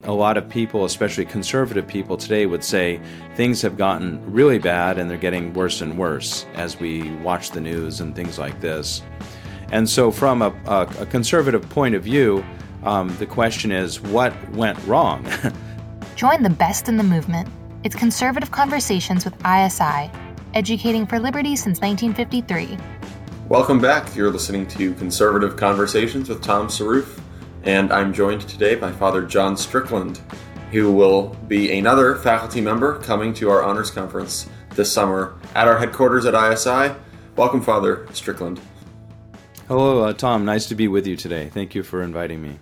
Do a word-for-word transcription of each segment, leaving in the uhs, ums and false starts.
A lot of people, especially conservative people today, would say things have gotten really bad and they're getting worse and worse as we watch the news and things like this. And so from a, a, a conservative point of view, um, the question is, what went wrong? Join the best in the movement. It's Conservative Conversations with I S I, educating for liberty since nineteen fifty-three. Welcome back. You're listening to Conservative Conversations with Tom Saruf. And I'm joined today by Father John Strickland, who will be another faculty member coming to our honors conference this summer at our headquarters at I S I. Welcome, Father Strickland. Hello, uh, Tom. Nice to be with you today. Thank you for inviting me.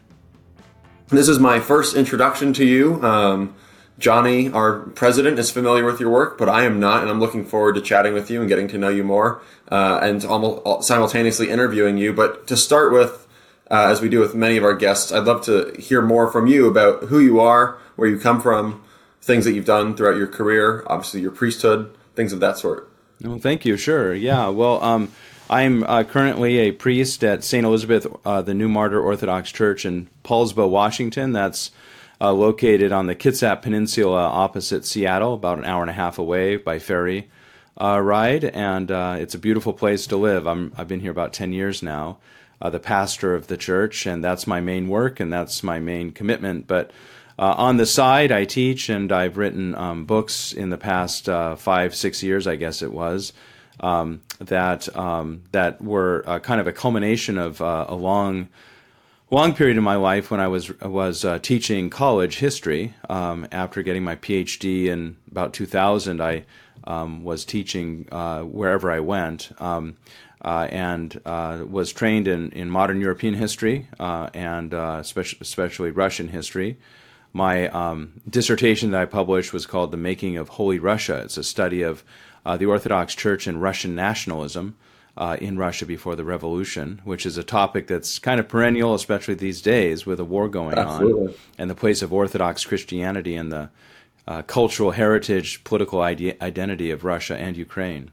This is my first introduction to you. Um, Johnny, our president, is familiar with your work, but I am not, and I'm looking forward to chatting with you and getting to know you more uh, and almost simultaneously interviewing you. But to start with, Uh, as we do with many of our guests, I'd love to hear more from you about who you are, where you come from, things that you've done throughout your career, obviously your priesthood, things of that sort. Well, thank you. Sure. Yeah. Well, um, I'm uh, currently a priest at Saint Elizabeth, uh, the New Martyr Orthodox Church in Paulsbo, Washington. That's uh, located on the Kitsap Peninsula opposite Seattle, about an hour and a half away by ferry uh, ride. And uh, it's a beautiful place to live. I'm, I've been here about ten years now. Uh, the pastor of the church, and that's my main work, and that's my main commitment. But uh, on the side, I teach, and I've written um, books in the past uh, five, six years, I guess it was, um, that um, that were uh, kind of a culmination of uh, a long, long period in my life when I was was uh, teaching college history. Um, after getting my P H D in about two thousand, I um, was teaching uh, wherever I went. Um, Uh, and uh, was trained in, in modern European history uh, and uh, especially, especially Russian history. My um, dissertation that I published was called The Making of Holy Russia. It's a study of uh, the Orthodox Church and Russian nationalism uh, in Russia before the Revolution, which is a topic that's kind of perennial, especially these days with a war going Absolutely. on, and the place of Orthodox Christianity and the uh, cultural heritage, political ide- identity of Russia and Ukraine.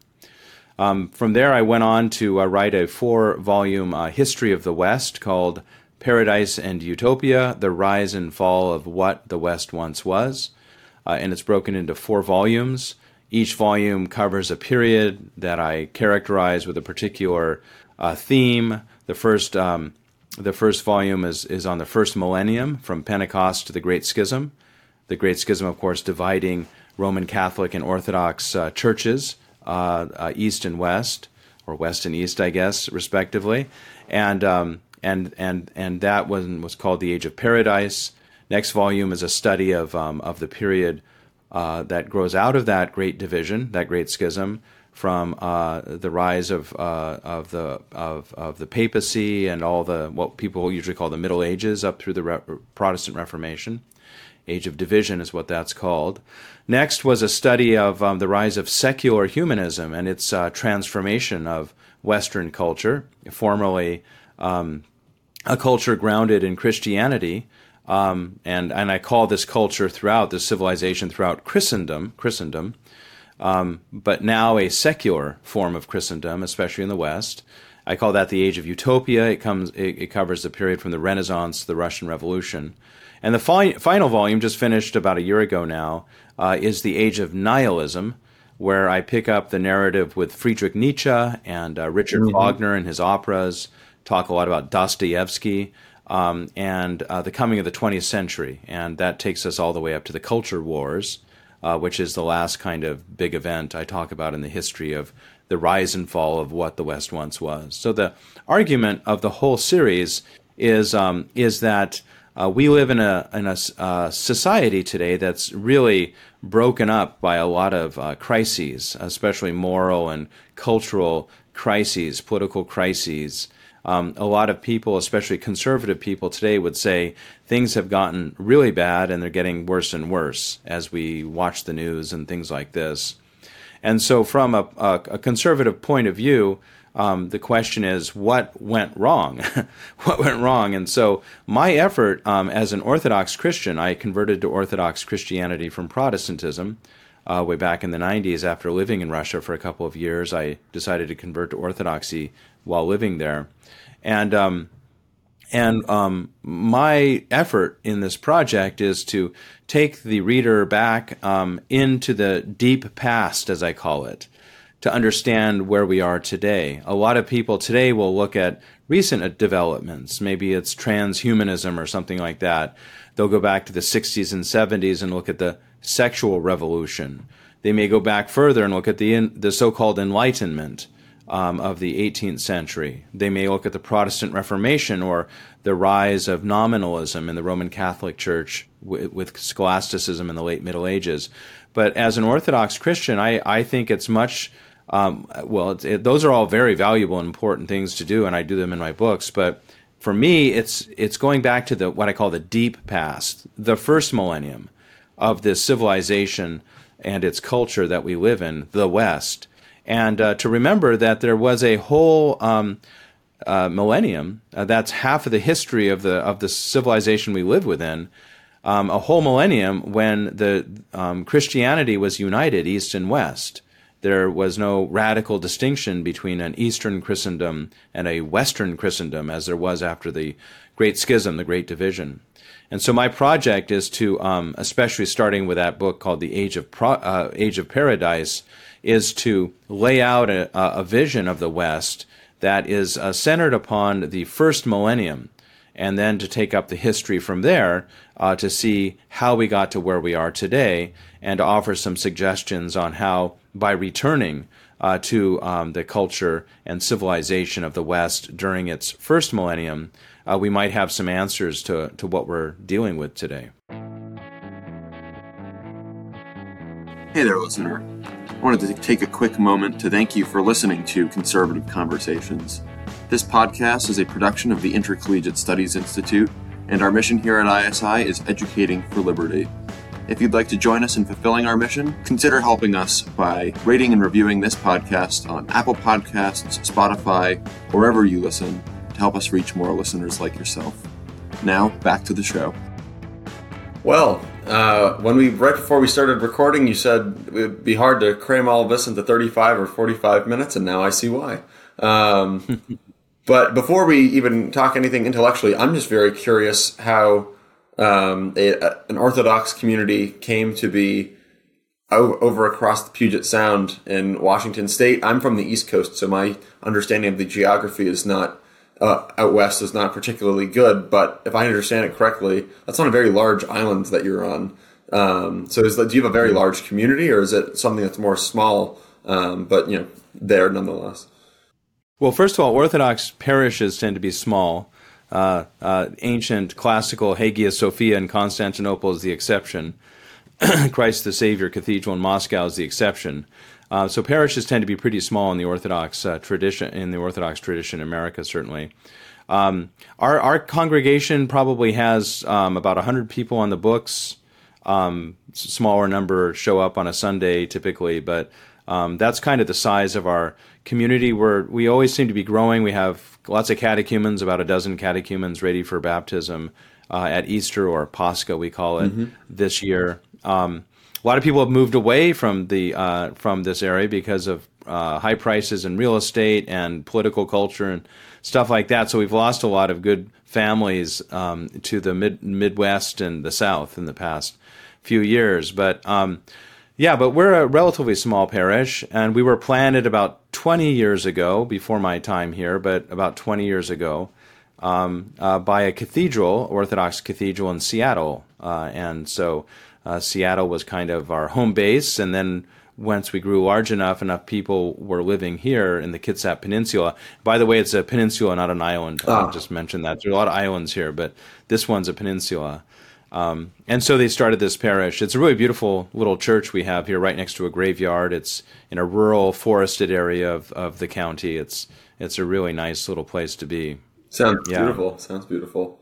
Um, from there, I went on to uh, write a four-volume uh, history of the West called Paradise and Utopia, The Rise and Fall of What the West Once Was. Uh, and it's broken into four volumes. Each volume covers a period that I characterize with a particular uh, theme. The first um, the first volume is, is on the first millennium, from Pentecost to the Great Schism. The Great Schism, of course, dividing Roman Catholic and Orthodox uh, churches, Uh, uh, East and West, or West and East, I guess, respectively, and um, and and and that one was called the Age of Paradise. Next volume is a study of um, of the period uh, that grows out of that great division, that great schism, from uh, the rise of uh, of the of of the papacy and all the what people usually call the Middle Ages up through the Re- Protestant Reformation. Age of Division is what that's called. Next was a study of um, the rise of secular humanism and its uh, transformation of Western culture, formerly um, a culture grounded in Christianity, um, and and I call this culture throughout this civilization throughout Christendom, Christendom, um, but now a secular form of Christendom, especially in the West. I call that the Age of Utopia. It comes, it, it covers the period from the Renaissance to the Russian Revolution. And the fi- final volume, just finished about a year ago now, uh, is The Age of Nihilism, where I pick up the narrative with Friedrich Nietzsche and uh, Richard mm-hmm. Wagner and his operas, talk a lot about Dostoevsky, um, and uh, the coming of the twentieth century. And that takes us all the way up to the Culture Wars, uh, which is the last kind of big event I talk about in the history of the rise and fall of what the West once was. So the argument of the whole series is um, is that Uh, we live in a in a uh, society today that's really broken up by a lot of uh, crises, especially moral and cultural crises, political crises. Um, a lot of people, especially conservative people today, would say things have gotten really bad and they're getting worse and worse as we watch the news and things like this. And so from a, a, a conservative point of view, Um, the question is, what went wrong? What went wrong? And so my effort um, as an Orthodox Christian, I converted to Orthodox Christianity from Protestantism uh, way back in the nineties. After living in Russia for a couple of years, I decided to convert to Orthodoxy while living there. And um, And um, my effort in this project is to take the reader back um, into the deep past, as I call it, to understand where we are today. A lot of people today will look at recent developments. Maybe it's transhumanism or something like that. They'll go back to the sixties and seventies and look at the sexual revolution. They may go back further and look at the in, the so-called Enlightenment um, of the eighteenth century. They may look at the Protestant Reformation or the rise of nominalism in the Roman Catholic Church w- with scholasticism in the late Middle Ages. But as an Orthodox Christian, I, I think it's much Um, well, it, it, those are all very valuable and important things to do, and I do them in my books. But for me, it's it's going back to the what I call the deep past, the first millennium of this civilization and its culture that we live in, the West, and uh, to remember that there was a whole um, uh, millennium. Uh, that's half of the history of the of the civilization we live within. Um, a whole millennium when the um, Christianity was united, East and West. There was no radical distinction between an Eastern Christendom and a Western Christendom as there was after the Great Schism, the Great Division. And so my project is to, um, especially starting with that book called The Age of Pro- uh, Age of Paradise, is to lay out a, a vision of the West that is uh, centered upon the first millennium, and then to take up the history from there uh, to see how we got to where we are today, and to offer some suggestions on how, by returning uh, to um, the culture and civilization of the West during its first millennium, uh, we might have some answers to, to what we're dealing with today. Hey there, listener. I wanted to take a quick moment to thank you for listening to Conservative Conversations. This podcast is a production of the Intercollegiate Studies Institute, and our mission here at I S I is educating for liberty. If you'd like to join us in fulfilling our mission, consider helping us by rating and reviewing this podcast on Apple Podcasts, Spotify, or wherever you listen, to help us reach more listeners like yourself. Now, back to the show. Well, uh, when we right before we started recording, you said it would be hard to cram all of this into thirty-five or forty-five minutes, and now I see why. Um, but before we even talk anything intellectually, I'm just very curious how Um, a, a, an Orthodox community came to be o- over across the Puget Sound in Washington State. I'm from the East Coast, so my understanding of the geography is not uh, out west is not particularly good. But if I understand it correctly, that's on a very large island that you're on. Um, so, is that, do you have a very large community, or is it something that's more small, um, but you know, there nonetheless? Well, first of all, Orthodox parishes tend to be small. Uh, uh, ancient classical Hagia Sophia in Constantinople is the exception. Christ the Savior Cathedral in Moscow is the exception. Uh, so parishes tend to be pretty small in the Orthodox uh, tradition. In the Orthodox tradition in America, certainly, um, our our congregation probably has um, about a hundred people on the books. Um, smaller number show up on a Sunday typically, but um, that's kind of the size of our community. Where we always seem to be growing. We have lots of catechumens, about a dozen catechumens ready for baptism uh, at Easter, or Pascha, we call it, mm-hmm. this year. Um, a lot of people have moved away from the uh, from this area because of uh, high prices in real estate and political culture and stuff like that. So we've lost a lot of good families um, to the mid Midwest and the South in the past few years. But um, yeah, but we're a relatively small parish, and we were planted about twenty years ago, before my time here, but about twenty years ago, um, uh, by a cathedral, Orthodox cathedral in Seattle. Uh, and so uh, Seattle was kind of our home base, and then once we grew large enough, enough people were living here in the Kitsap Peninsula. By the way, it's a peninsula, not an island. Oh. I just mentioned that. There are a lot of islands here, but this one's a peninsula. Um, and so they started this parish. It's a really beautiful little church we have here right next to a graveyard. It's in a rural, forested area of, of the county. It's it's a really nice little place to be. Sounds yeah. beautiful. Sounds beautiful.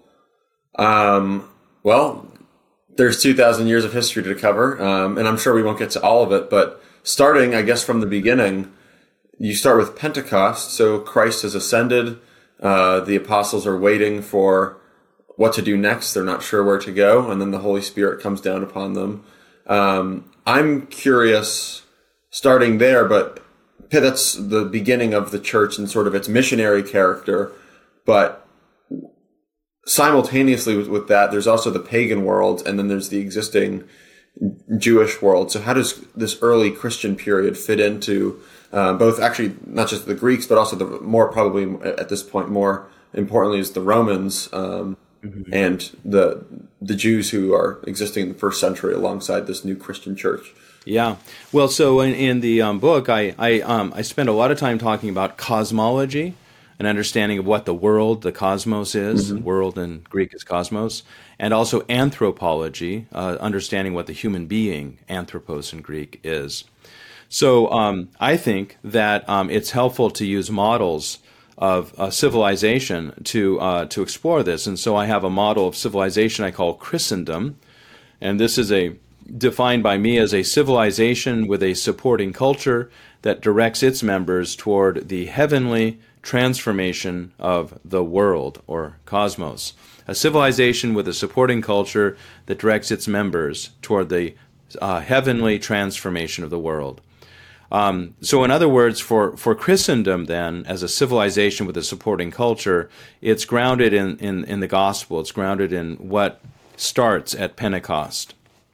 Um, well, there's two thousand years of history to cover, um, and I'm sure we won't get to all of it, but starting, I guess, from the beginning, you start with Pentecost. So Christ has ascended. Uh, the apostles are waiting for what to do next. They're not sure where to go. And then the Holy Spirit comes down upon them. Um, I'm curious, starting there, but that's the beginning of the church and sort of its missionary character. But simultaneously with, with that, there's also the pagan world, and then there's the existing Jewish world. So how does this early Christian period fit into uh, both, actually, not just the Greeks, but also the more probably at this point, more importantly, is the Romans um, mm-hmm. and the the Jews who are existing in the first century alongside this new Christian church? Yeah. Well, so in, in the um, book, I I, um, I spend a lot of time talking about cosmology, an understanding of what the world, the cosmos is. Mm-hmm. World in Greek is cosmos. And also anthropology, uh, understanding what the human being, anthropos in Greek, is. So um, I think that um, it's helpful to use models of uh, civilization to uh, to explore this. And so I have a model of civilization I call Christendom. And this is a defined by me as a civilization with a supporting culture that directs its members toward the heavenly transformation of the world, or cosmos. A civilization with a supporting culture that directs its members toward the uh, heavenly transformation of the world. Um, so in other words, for, for Christendom then, as a civilization with a supporting culture, it's grounded in, in, in the gospel. It's grounded in what starts at Pentecost.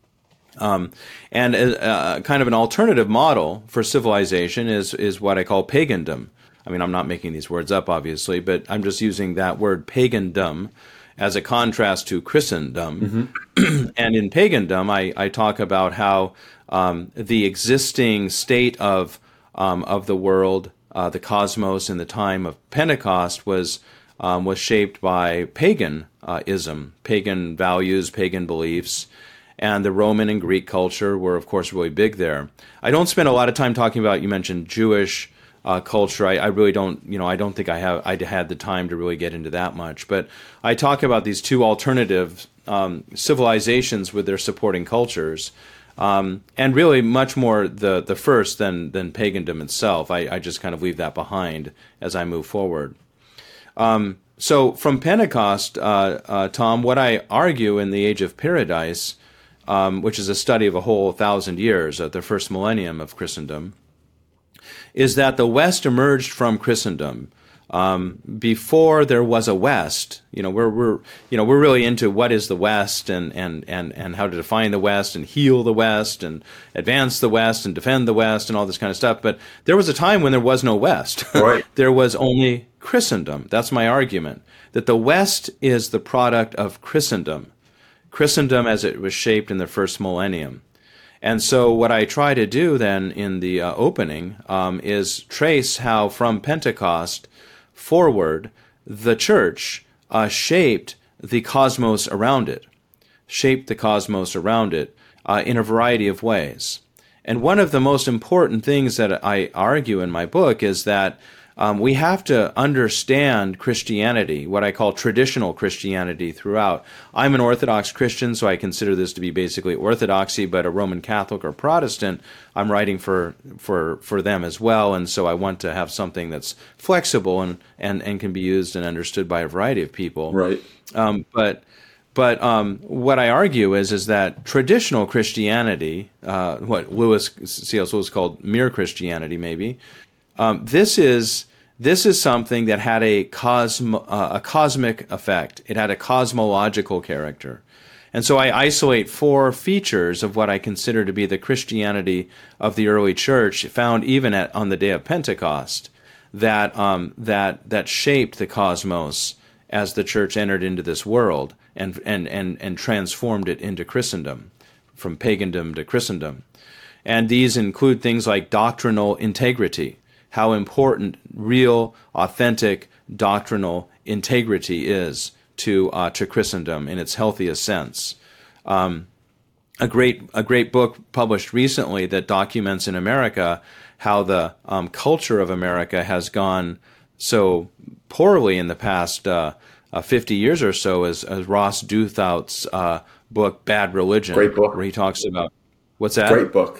Um, and a, a kind of an alternative model for civilization is, is what I call pagandom. I mean, I'm not making these words up, obviously, but I'm just using that word pagandom as a contrast to Christendom. Mm-hmm. And in pagandom, I, I talk about how um, the existing state of um, of the world, uh, the cosmos in the time of Pentecost, was um, was shaped by paganism, pagan values, pagan beliefs. And the Roman and Greek culture were, of course, really big there. I don't spend a lot of time talking about, you mentioned Jewish Uh, culture. I, I really don't, you know, I don't think I have, I had the time to really get into that much. But I talk about these two alternative um, civilizations with their supporting cultures, um, and really much more the the first than than pagandom itself. I, I just kind of leave that behind as I move forward. Um, so from Pentecost, uh, uh, Tom, what I argue in the Age of Paradise, um, which is a study of a whole thousand years, uh, the first millennium of Christendom, is that the West emerged from Christendom um, before there was a West. You know, we're we're you know we're really into what is the West and and and and how to define the West and heal the West and advance the West and defend the West and all this kind of stuff. But there was a time when there was no West. Right. There was only Christendom. That's my argument, that the West is the product of Christendom, Christendom as it was shaped in the first millennium. And so what I try to do then in the uh, opening um, is trace how from Pentecost forward the church uh, shaped the cosmos around it, shaped the cosmos around it uh, in a variety of ways. And one of the most important things that I argue in my book is that Um, we have to understand Christianity, what I call traditional Christianity, throughout. I'm an Orthodox Christian, so I consider this to be basically orthodoxy, but a Roman Catholic or Protestant, I'm writing for for, for them as well, and so I want to have something that's flexible and, and, and can be used and understood by a variety of people. Right. Um, but but um, what I argue is is that traditional Christianity, uh, what Lewis C S Lewis called mere Christianity, maybe. Um, this is this is something that had a cosmo, uh, a cosmic effect. It had a cosmological character, and so I isolate four features of what I consider to be the Christianity of the early church, found even at on the day of Pentecost, that um, that that shaped the cosmos as the church entered into this world and and and and transformed it into Christendom, from pagandom to Christendom, and these include things like doctrinal integrity. How important real, authentic, doctrinal integrity is to uh, to Christendom in its healthiest sense. Um, a great a great book published recently that documents in America how the um, culture of America has gone so poorly in the past uh, uh, fifty years or so, as, as Ross Douthat's uh, book Bad Religion, great book, where he talks about what's that? Great book.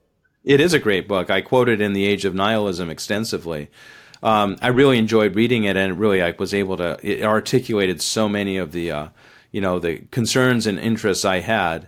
It is a great book. I quote it in The Age of Nihilism extensively. Um, I really enjoyed reading it, and really I was able to, it articulated so many of the, uh, you know, the concerns and interests I had.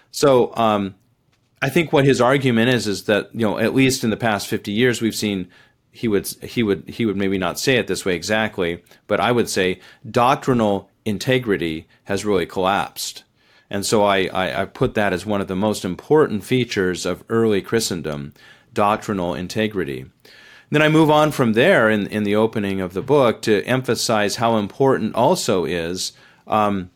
So um, I think what his argument is, is that, you know, at least in the past fifty years, we've seen, he would, he would, he would maybe not say it this way exactly, but I would say doctrinal integrity has really collapsed. And so I, I, I put that as one of the most important features of early Christendom, doctrinal integrity. Then I move on from there in, in the opening of the book to emphasize how important also is um,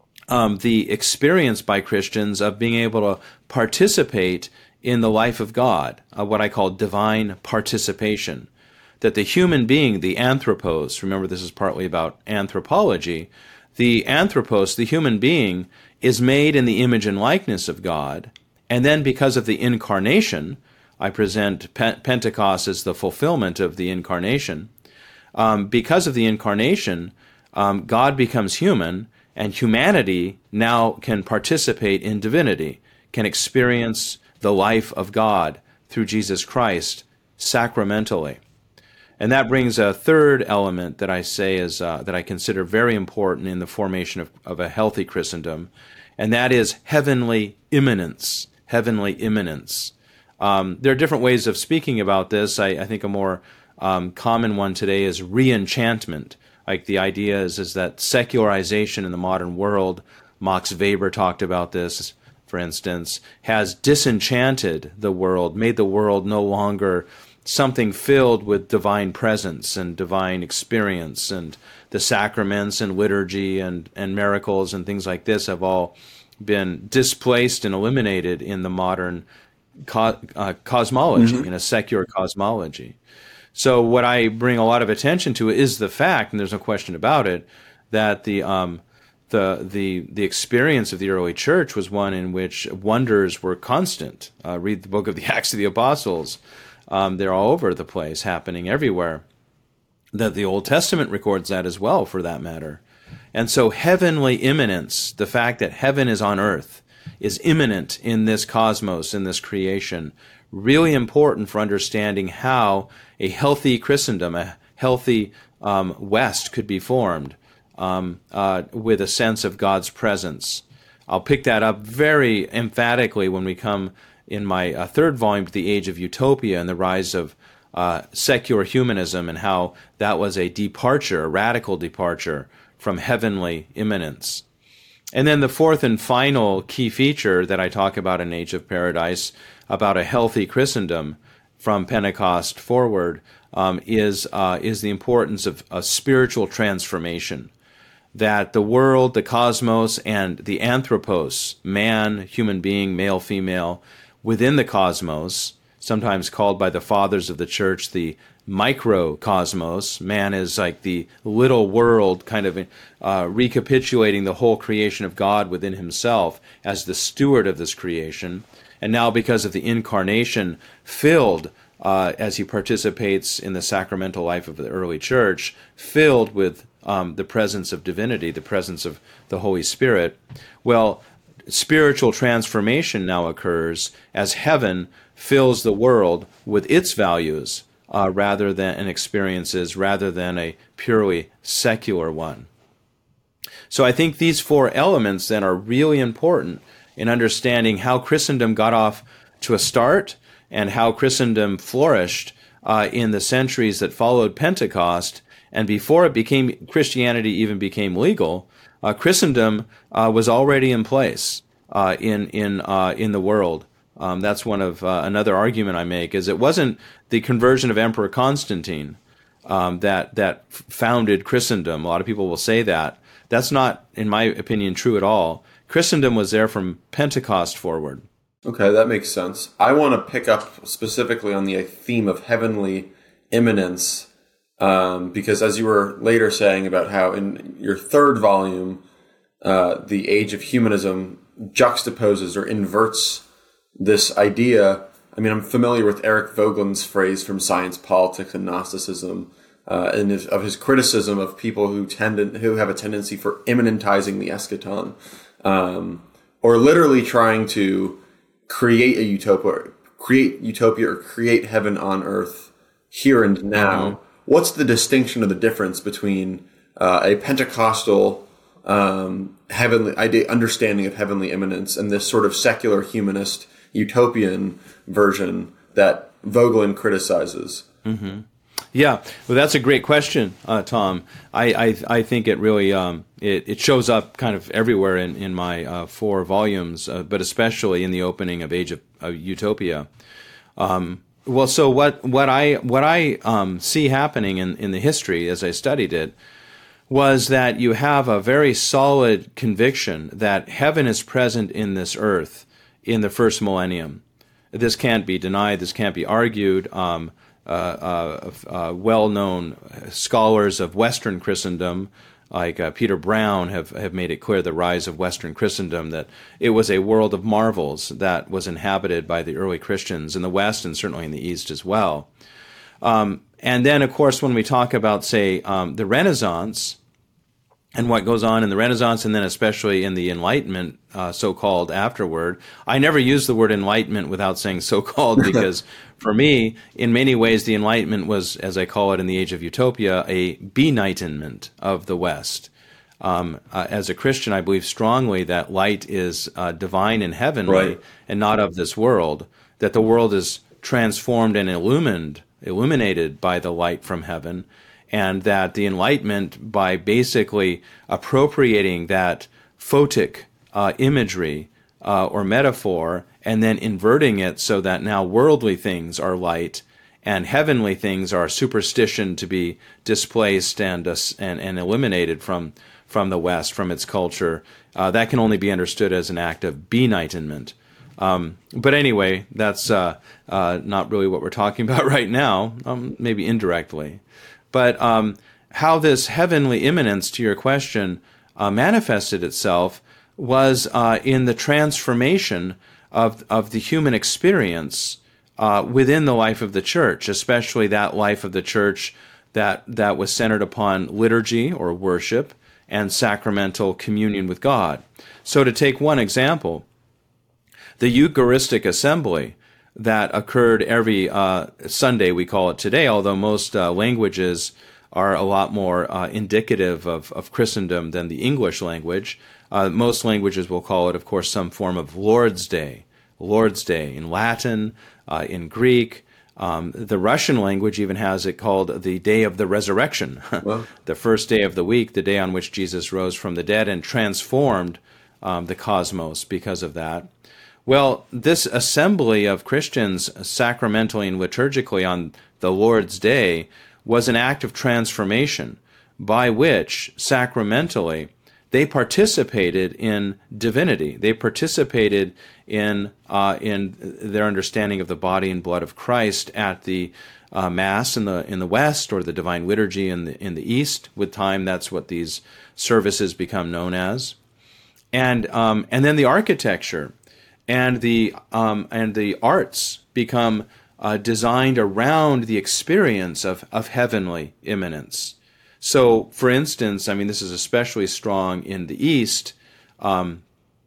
um, the experience by Christians of being able to participate in the life of God, uh, what I call divine participation. That the human being, the anthropos, remember this is partly about anthropology, the anthropos, the human being, is made in the image and likeness of God, and then because of the incarnation, I present Pe- Pentecost as the fulfillment of the incarnation. Um, because of the incarnation, um, God becomes human, and humanity now can participate in divinity, can experience the life of God through Jesus Christ sacramentally. And that brings a third element that I say is uh, that I consider very important in the formation of, of a healthy Christendom, and that is heavenly immanence. Heavenly immanence. Um, there are different ways of speaking about this. I, I think a more um, common one today is re-enchantment. Like the idea is, is that secularization in the modern world, Max Weber talked about this, for instance, has disenchanted the world, made the world no longer something filled with divine presence and divine experience, and the sacraments and liturgy and, and miracles and things like this have all been displaced and eliminated in the modern co- uh, cosmology, mm-hmm. in a secular cosmology. So what I bring a lot of attention to is the fact, and there's no question about it, that the um, the the the experience of the early church was one in which wonders were constant. Uh, read the book of the Acts of the Apostles. Um, they're all over the place, happening everywhere. That the Old Testament records that as well, for that matter. And so heavenly immanence, the fact that heaven is on earth, is immanent in this cosmos, in this creation, really important for understanding how a healthy Christendom, a healthy um, West could be formed um, uh, with a sense of God's presence. I'll pick that up very emphatically when we come in my uh, third volume to the Age of Utopia and the rise of uh, secular humanism, and how that was a departure, a radical departure from heavenly immanence. And then the fourth and final key feature that I talk about in Age of Paradise, about a healthy Christendom from Pentecost forward, um, is uh, is the importance of a spiritual transformation. That the world, the cosmos, and the anthropos, man, human being, male, female, within the cosmos, sometimes called by the fathers of the church the microcosmos. Man is like the little world, kind of uh, recapitulating the whole creation of God within himself as the steward of this creation. And now, because of the incarnation, filled, uh, as he participates in the sacramental life of the early church, filled with um, the presence of divinity, the presence of the Holy Spirit. Well, spiritual transformation now occurs as heaven fills the world with its values uh, rather than and experiences, rather than a purely secular one. So I think these four elements then are really important in understanding how Christendom got off to a start and how Christendom flourished uh, in the centuries that followed Pentecost. And before it became Christianity even became legal, uh, Christendom uh, was already in place uh, in in uh, in the world. Um, that's one of uh, another argument I make, is it wasn't the conversion of Emperor Constantine um, that that founded Christendom. A lot of people will say that. That's not, in my opinion, true at all. Christendom was there from Pentecost forward. Okay, that makes sense. I want to pick up specifically on the theme of heavenly immanence, um, because as you were later saying about how in your third volume, uh, the Age of Humanism juxtaposes or inverts this idea. I mean, I'm familiar with Eric Voegelin's phrase from Science, Politics, and Gnosticism, uh, and his, of his criticism of people who tend who have a tendency for immanentizing the eschaton, um, or literally trying to create a utopia, create utopia, or create heaven on earth here and now. Mm-hmm. What's the distinction or the difference between uh, a Pentecostal um, heavenly idea, understanding of heavenly immanence, and this sort of secular humanist utopian version that Voegelin criticizes? Mm-hmm. Yeah, well, that's a great question, uh, Tom. I, I I think it really um, it it shows up kind of everywhere in in my uh, four volumes, uh, but especially in the opening of Age of, of Utopia. Um, well, so what what I what I um, see happening in in the history as I studied it was that you have a very solid conviction that heaven is present in this earth in the first millennium. This can't be denied. This can't be argued. Um, Uh, uh, uh, well-known scholars of Western Christendom, like uh, Peter Brown, have, have made it clear, the rise of Western Christendom, that it was a world of marvels that was inhabited by the early Christians in the West and certainly in the East as well. Um, and then, of course, when we talk about, say, um, the Renaissance and what goes on in the Renaissance, and then especially in the Enlightenment, uh, so-called afterward. I never use the word Enlightenment without saying so-called, because for me, in many ways, the Enlightenment was, as I call it in the Age of Utopia, a benightenment of the West. Um, uh, as a Christian, I believe strongly that light is uh, divine and heavenly, right, and not of this world, that the world is transformed and illumined, illuminated by the light from heaven, and that the Enlightenment, by basically appropriating that photic uh, imagery uh, or metaphor and then inverting it so that now worldly things are light and heavenly things are superstition to be displaced and uh, and, and eliminated from from the West, from its culture, uh, that can only be understood as an act of benightenment. Um, but anyway, that's uh, uh, not really what we're talking about right now, um, maybe indirectly. But um, how this heavenly immanence, to your question, uh, manifested itself was uh, in the transformation of of the human experience uh, within the life of the church, especially that life of the church that that was centered upon liturgy or worship and sacramental communion with God. So to take one example, the Eucharistic assembly that occurred every uh, Sunday, we call it today, although most uh, languages are a lot more uh, indicative of, of Christendom than the English language. Uh, most languages will call it, of course, some form of Lord's Day. Lord's Day in Latin, uh, in Greek. Um, the Russian language even has it called the Day of the Resurrection, well, the first day of the week, the day on which Jesus rose from the dead and transformed um, the cosmos because of that. Well, this assembly of Christians sacramentally and liturgically on the Lord's Day was an act of transformation by which sacramentally they participated in divinity. They participated in uh, in their understanding of the body and blood of Christ at the uh, Mass in the in the West, or the Divine Liturgy in the in the East. With time, that's what these services become known as, and um, and then the architecture and the um, and the arts become uh, designed around the experience of of heavenly immanence. So, for instance, I mean, this is especially strong in the East, um,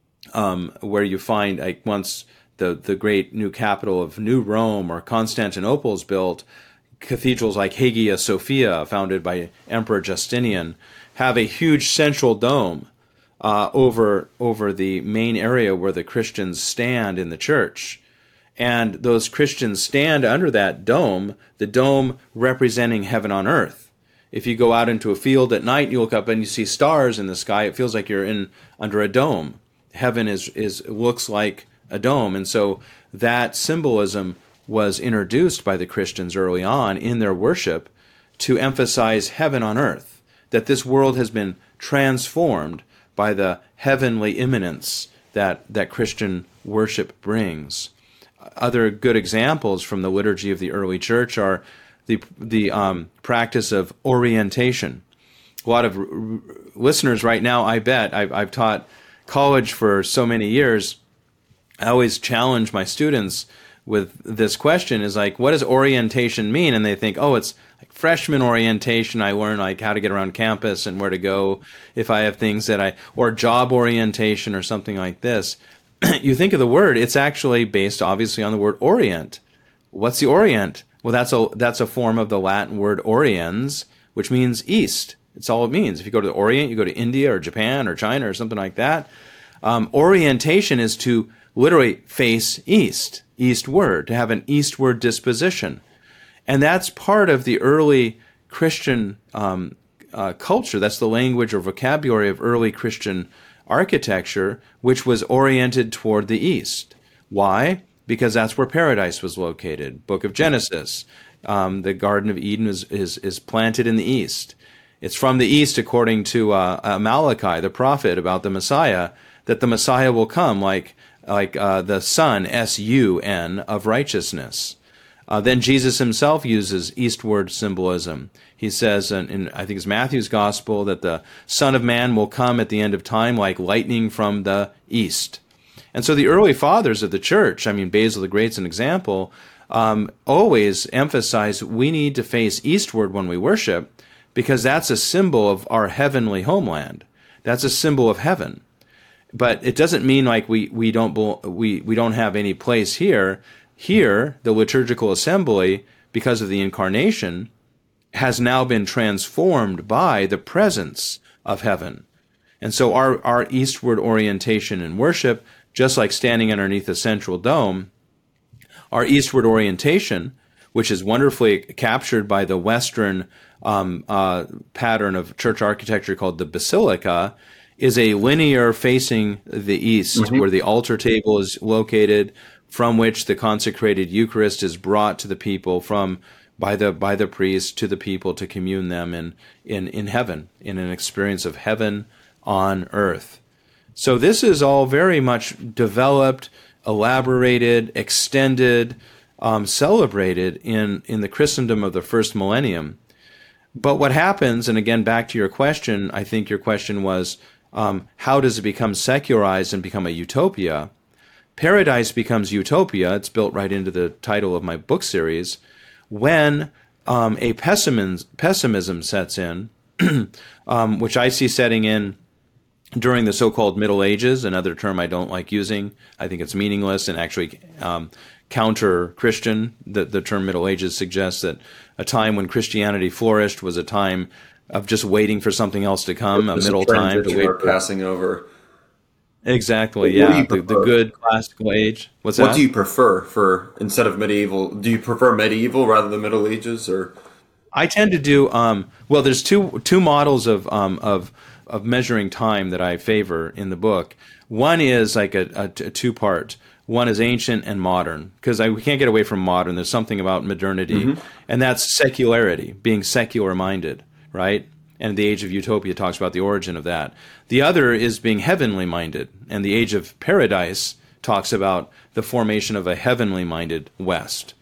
um, where you find, like, once the, the great new capital of New Rome or Constantinople is built, cathedrals like Hagia Sophia, founded by Emperor Justinian, have a huge central dome uh, over over the main area where the Christians stand in the church. And those Christians stand under that dome, the dome representing heaven on earth. If you go out into a field at night, you look up and you see stars in the sky, it feels like you're in under a dome. Heaven is is looks like a dome. And so that symbolism was introduced by the Christians early on in their worship to emphasize heaven on earth, that this world has been transformed by the heavenly immanence that, that Christian worship brings. Other good examples from the liturgy of the early church are the the um, practice of orientation. A lot of r- r- listeners right now, I bet, I've, I've taught college for so many years. I always challenge my students with this question, is like, what does orientation mean? And they think, oh, it's like freshman orientation. I learn like how to get around campus and where to go if I have things that I, or job orientation or something like this. You think of the word, it's actually based obviously on the word orient. What's the orient? Well, that's a that's a form of the Latin word oriens, which means east. It's all it means. If you go to the Orient, you go to India or Japan or China or something like that. Um, orientation is to literally face east, eastward, to have an eastward disposition. And that's part of the early Christian um, uh, culture. That's the language or vocabulary of early Christian architecture, which was oriented toward the east. Why? Because that's where paradise was located. Book of Genesis, um, the Garden of Eden is, is, is planted in the east. It's from the east, according to uh, Malachi, the prophet, about the Messiah, that the Messiah will come like like uh, the sun, S U N, of righteousness. Uh, then Jesus himself uses eastward symbolism. He says, in, in I think it's Matthew's gospel, that the Son of Man will come at the end of time like lightning from the east. And so the early fathers of the church, I mean, Basil the Great's an example, um, always emphasize we need to face eastward when we worship, because that's a symbol of our heavenly homeland. That's a symbol of heaven. But it doesn't mean like we, we don't we, we don't have any place here. Here, the liturgical assembly, because of the incarnation, has now been transformed by the presence of heaven. And so our, our eastward orientation in worship, just like standing underneath a central dome, our eastward orientation, which is wonderfully captured by the Western um, uh, pattern of church architecture called the basilica, is a linear facing the east, mm-hmm. where the altar table is located, from which the consecrated Eucharist is brought to the people from by the by the priest to the people to commune them in, in, in heaven, in an experience of heaven on earth. So this is all very much developed, elaborated, extended, um, celebrated in, in the Christendom of the first millennium. But what happens, and again, back to your question, I think your question was, um, how does it become secularized and become a utopia? Paradise becomes utopia. It's built right into the title of my book series. When um, a pessimism, pessimism sets in, um, which I see setting in during the so-called Middle Ages, another term I don't like using. I think it's meaningless and actually um, counter-Christian. The, the term Middle Ages suggests that a time when Christianity flourished was a time of just waiting for something else to come, a middle time. To wait for passing over. Exactly, yeah, the, the good classical age. What's that? What do you prefer for, instead of medieval, do you prefer medieval rather than Middle Ages, or? I tend to do, um, well, there's two two models of um, of of measuring time that I favor in the book. One is like a, a, a two-part. One is ancient and modern, because we can't get away from modern. There's something about modernity, mm-hmm. and that's secularity, being secular-minded, right? And the Age of Utopia talks about the origin of that. The other is being heavenly-minded, and the Age of Paradise talks about the formation of a heavenly-minded West.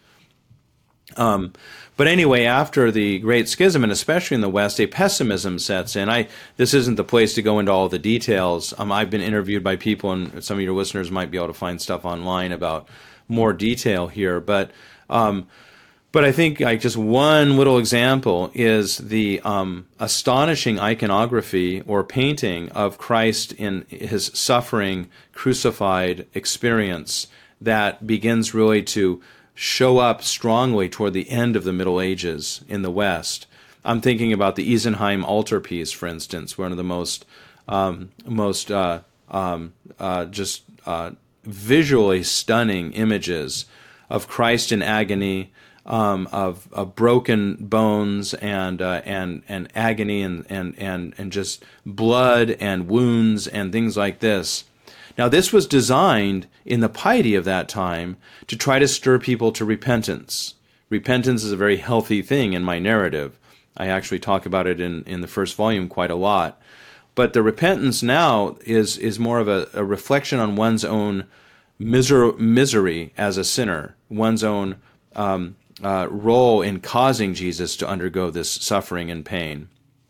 Um, but anyway, after the Great Schism, and especially in the West, a pessimism sets in. I this isn't the place to go into all the details. Um, I've been interviewed by people, and some of your listeners might be able to find stuff online about more detail here. But um, but I think like just one little example is the um, astonishing iconography or painting of Christ in his suffering, crucified experience that begins really to show up strongly toward the end of the Middle Ages in the West. I'm thinking about the Isenheim altarpiece, for instance, one of the most um, most uh, um, uh, just uh, visually stunning images of Christ in agony, um, of, of broken bones and uh, and and agony and, and and and just blood and wounds and things like this. Now, this was designed in the piety of that time to try to stir people to repentance. Repentance is a very healthy thing in my narrative. I actually talk about it in, in the first volume quite a lot. But the repentance now is, is more of a, a reflection on one's own miser- misery as a sinner, one's own um, uh, role in causing Jesus to undergo this suffering and pain.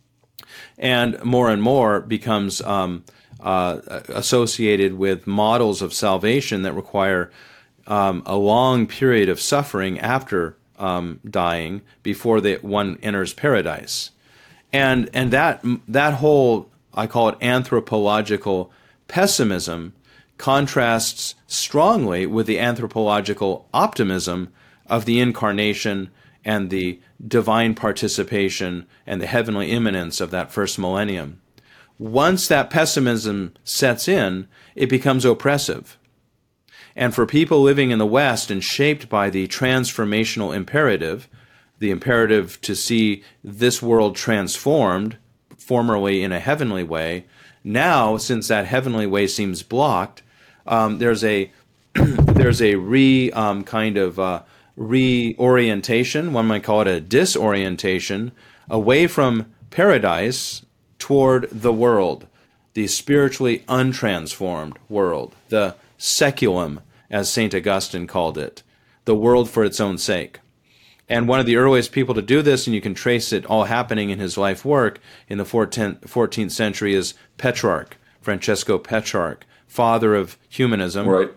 And more and more becomes Um, Uh, associated with models of salvation that require um, a long period of suffering after um, dying before the, one enters paradise, and and that that whole, I call it anthropological pessimism, contrasts strongly with the anthropological optimism of the incarnation and the divine participation and the heavenly immanence of that first millennium. Once that pessimism sets in, it becomes oppressive. And for people living in the West and shaped by the transformational imperative, the imperative to see this world transformed, formerly in a heavenly way. Now, since that heavenly way seems blocked, um, there's a there's a re um, kind of uh, reorientation. One might call it a disorientation away from paradise toward the world, the spiritually untransformed world, the saeculum, as Saint Augustine called it, the world for its own sake. And one of the earliest people to do this, and you can trace it all happening in his life work in the fourteenth century, is Petrarch, Francesco Petrarch, father of humanism. Right.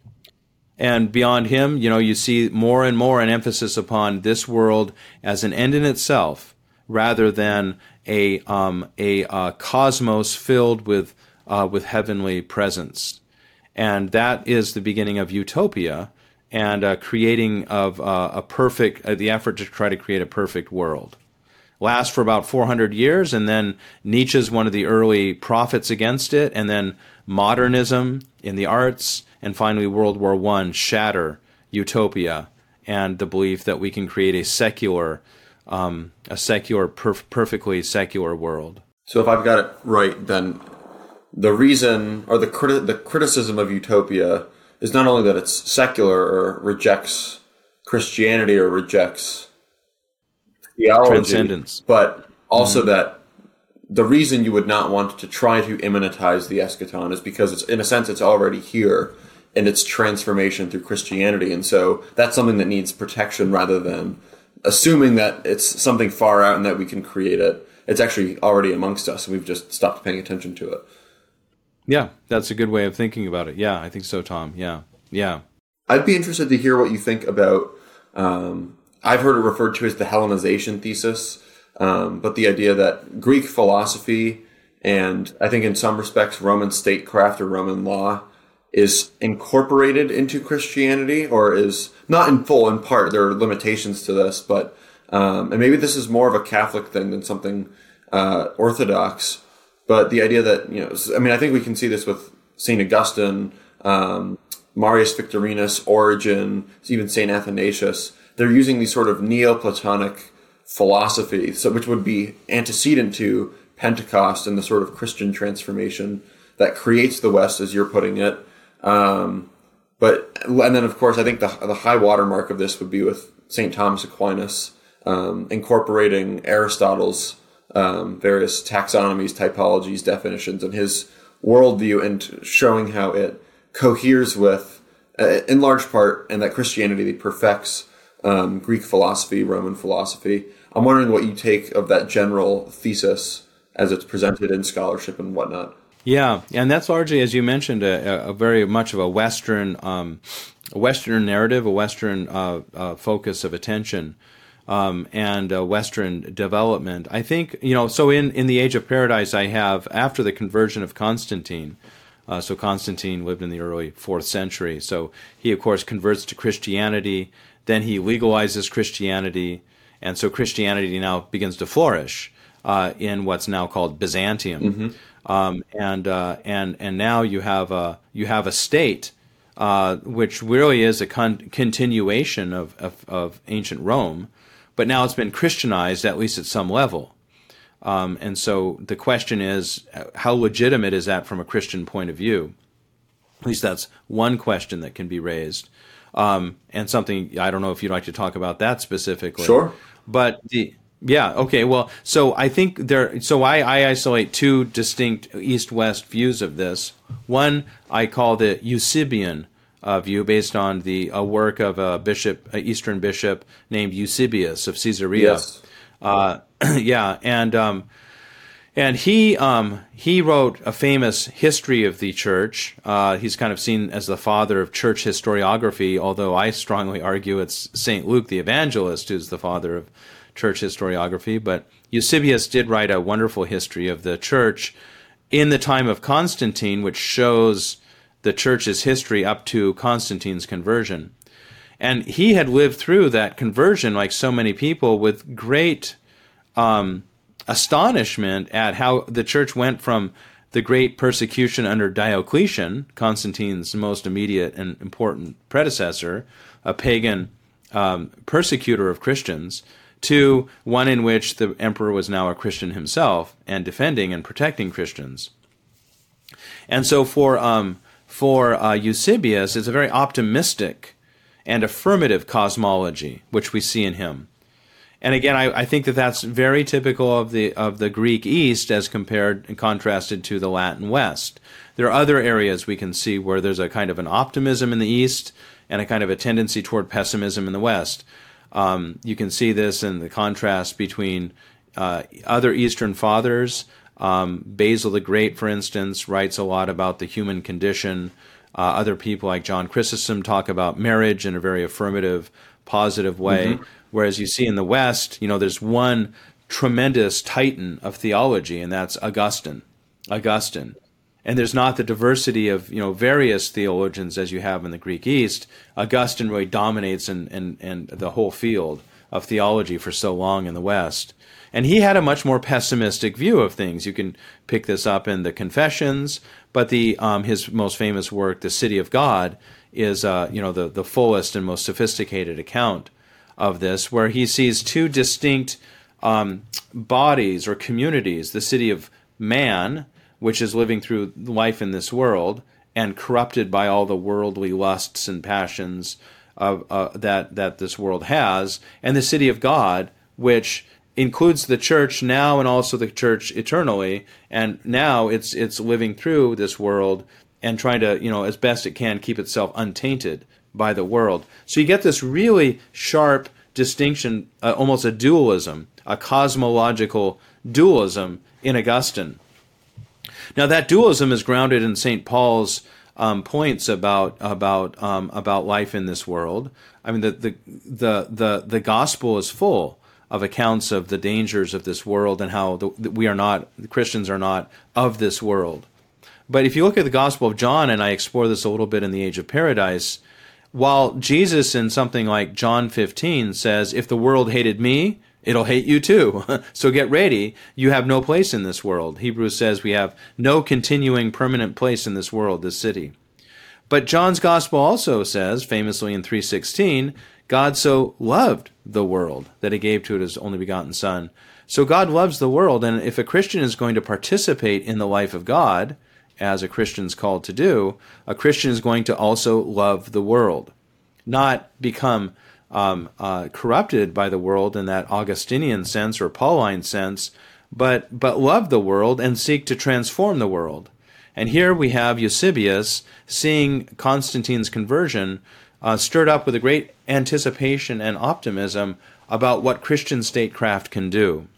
And beyond him, you know, you see more and more an emphasis upon this world as an end in itself, rather than a um, a uh, cosmos filled with uh, with heavenly presence. And that is the beginning of utopia and uh, creating of uh, a perfect, uh, the effort to try to create a perfect world. Lasts for about four hundred years, and then Nietzsche's one of the early prophets against it, and then modernism in the arts, and finally World War One shatter utopia and the belief that we can create a secular, um, a secular, perf- perfectly secular world. So if I've got it right, then the reason or the criti- the criticism of utopia is not only that it's secular or rejects Christianity or rejects theology, transcendence, but also mm-hmm. that the reason you would not want to try to immanentize the eschaton is because it's, in a sense, it's already here in its transformation through Christianity. And so that's something that needs protection rather than assuming that it's something far out and that we can create it. It's actually already amongst us, and we've just stopped paying attention to it. Yeah, that's a good way of thinking about it. Yeah, I think so, Tom. Yeah, yeah. I'd be interested to hear what you think about, um, I've heard it referred to as the Hellenization thesis, um, but the idea that Greek philosophy and I think in some respects Roman statecraft or Roman law is incorporated into Christianity, or is not in full, in part. There are limitations to this, but um, and maybe this is more of a Catholic thing than something uh, Orthodox. But the idea that, you know, I mean, I think we can see this with Saint Augustine, um, Marius Victorinus, Origen, even Saint Athanasius. They're using these sort of Neoplatonic philosophy, so which would be antecedent to Pentecost and the sort of Christian transformation that creates the West, as you're putting it. Um, but and then, of course, I think the the high watermark of this would be with Saint Thomas Aquinas, um, incorporating Aristotle's um, various taxonomies, typologies, definitions, and his worldview, and showing how it coheres with, uh, in large part, and that Christianity perfects um, Greek philosophy, Roman philosophy. I'm wondering what you take of that general thesis as it's presented in scholarship and whatnot. Yeah, and that's largely, as you mentioned, a, a very much of a Western, um, a Western narrative, a Western uh, uh, focus of attention, um, and a Western development. I think, you know, so in, in the Age of Paradise, I have, after the conversion of Constantine, uh, so Constantine lived in the early fourth century, so he, of course, converts to Christianity, then he legalizes Christianity, and so Christianity now begins to flourish uh, in what's now called Byzantium. Mm-hmm. Um, and uh, and and now you have a you have a state uh, which really is a con- continuation of, of of ancient Rome, but now it's been Christianized, at least at some level. Um, and so the question is, how legitimate is that from a Christian point of view? At least that's one question that can be raised, um, and something I don't know if you'd like to talk about that specifically. Sure, but the. Yeah, okay, well, so I think there, so I, I isolate two distinct East-West views of this. One I call the Eusebian uh, view, based on the a work of a bishop, an Eastern bishop named Eusebius of Caesarea. Yes. Uh, yeah, and um, and he um, he wrote a famous history of the church. Uh, he's kind of seen as the father of church historiography, although I strongly argue it's Saint Luke the Evangelist who's the father of church historiography. But Eusebius did write a wonderful history of the church in the time of Constantine, which shows the church's history up to Constantine's conversion. And he had lived through that conversion, like so many people, with great um, astonishment at how the church went from the great persecution under Diocletian, Constantine's most immediate and important predecessor, a pagan um, persecutor of Christians, to one in which the emperor was now a Christian himself and defending and protecting Christians. And so for um, for uh, Eusebius, it's a very optimistic and affirmative cosmology, which we see in him. And again, I, I think that that's very typical of the of the Greek East as compared and contrasted to the Latin West. There are other areas we can see where there's a kind of an optimism in the East and a kind of a tendency toward pessimism in the West. Um, you can see this in the contrast between uh, other Eastern fathers. Um, Basil the Great, for instance, writes a lot about the human condition. Uh, other people like John Chrysostom talk about marriage in a very affirmative, positive way. Mm-hmm. Whereas you see in the West, you know, there's one tremendous titan of theology, and that's Augustine. Augustine. And there's not the diversity of, you know, various theologians as you have in the Greek East. Augustine really dominates in, in, in the whole field of theology for so long in the West. And he had a much more pessimistic view of things. You can pick this up in the Confessions, but the um, his most famous work, The City of God, is uh, you know the, the fullest and most sophisticated account of this, where he sees two distinct um, bodies or communities: the city of man, which is living through life in this world and corrupted by all the worldly lusts and passions of, uh, that that this world has, and the city of God, which includes the church now and also the church eternally, and now it's it's living through this world and trying to, you know, as best it can, keep itself untainted by the world. So you get this really sharp distinction, uh, almost a dualism, a cosmological dualism in Augustine. Now that dualism is grounded in Saint Paul's um, points about about um, about life in this world. I mean, the the the the, the gospel is full of accounts of the dangers of this world and how the, we are not, the Christians are not of this world. But if you look at the Gospel of John, and I explore this a little bit in the Age of Paradise, while Jesus in something like John fifteen says, if the world hated me, it'll hate you too. So get ready. You have no place in this world. Hebrews says we have no continuing permanent place in this world, this city. But John's Gospel also says, famously in three sixteen, God so loved the world that he gave to it his only begotten Son. So God loves the world, and if a Christian is going to participate in the life of God, as a Christian's called to do, a Christian is going to also love the world, not become um, uh, corrupted by the world in that Augustinian sense or Pauline sense, but but love the world and seek to transform the world. And here we have Eusebius seeing Constantine's conversion uh, stirred up with a great anticipation and optimism about what Christian statecraft can do.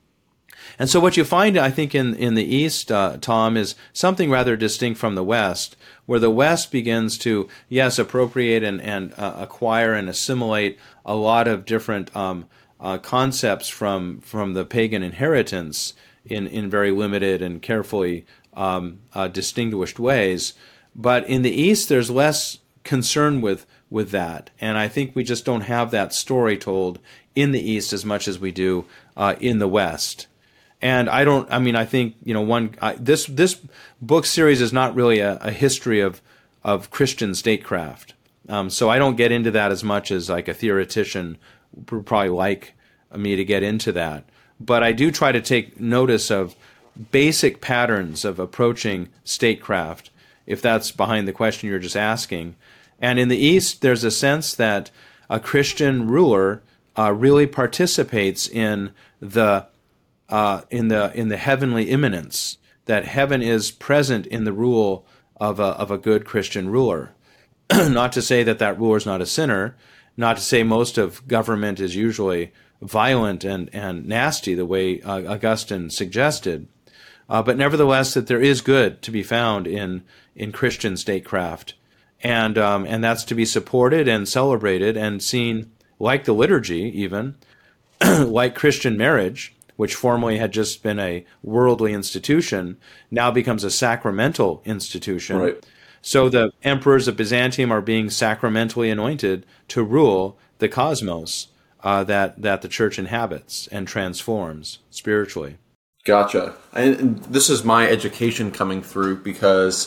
And so what you find, I think, in, in the East, uh, Tom, is something rather distinct from the West, where the West begins to, yes, appropriate and, and uh, acquire and assimilate a lot of different um, uh, concepts from from the pagan inheritance in, in very limited and carefully um, uh, distinguished ways. But in the East, there's less concern with, with that. And I think we just don't have that story told in the East as much as we do uh, in the West. And I don't, I mean, I think, you know, one, I, this this book series is not really a, a history of, of Christian statecraft. Um, so I don't get into that as much as like a theoretician would probably like me to get into that. But I do try to take notice of basic patterns of approaching statecraft, if that's behind the question you're just asking. And in the East, there's a sense that a Christian ruler uh, really participates in the Uh, in the in the heavenly immanence, that heaven is present in the rule of a of a good Christian ruler. Not to say that that ruler is not a sinner, not to say most of government is usually violent and, and nasty, the way uh, Augustine suggested, uh, but nevertheless that there is good to be found in in Christian statecraft, and um, and that's to be supported and celebrated and seen, like the liturgy, even like Christian marriage, which formerly had just been a worldly institution, now becomes a sacramental institution. Right. So the emperors of Byzantium are being sacramentally anointed to rule the cosmos uh, that, that the church inhabits and transforms spiritually. Gotcha. And this is my education coming through, because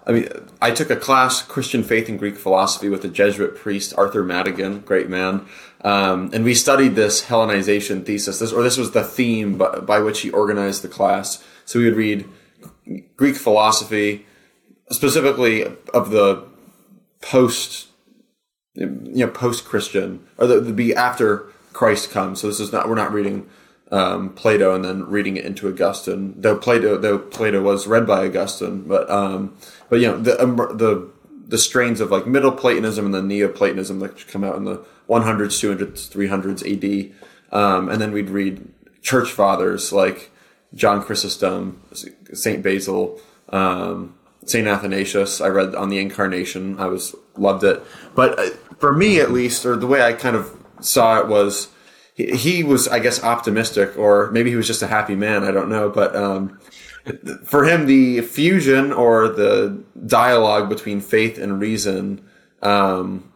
I mean, I took a class, Christian Faith and Greek Philosophy, with a Jesuit priest, Arthur Madigan, great man. Um, and we studied this Hellenization thesis, this, or this was the theme by, by which he organized the class. So we would read Greek philosophy, specifically of the post, you know, post-Christian, or the, the be after Christ comes. So this is not, we're not reading um, Plato and then reading it into Augustine, though Plato, though Plato was read by Augustine, but, um, but, you know, the, um, the, the strains of like Middle Platonism and then Neoplatonism that come out in the hundreds, two hundreds, three hundreds A D. Um, and then we'd read church fathers like John Chrysostom, Saint Basil, um, Saint Athanasius. I read on the Incarnation. I was loved it. But uh, for me, at least, or the way I kind of saw it was, he, he was, I guess, optimistic, or maybe he was just a happy man. I don't know. But um, for him, the fusion or the dialogue between faith and reason um,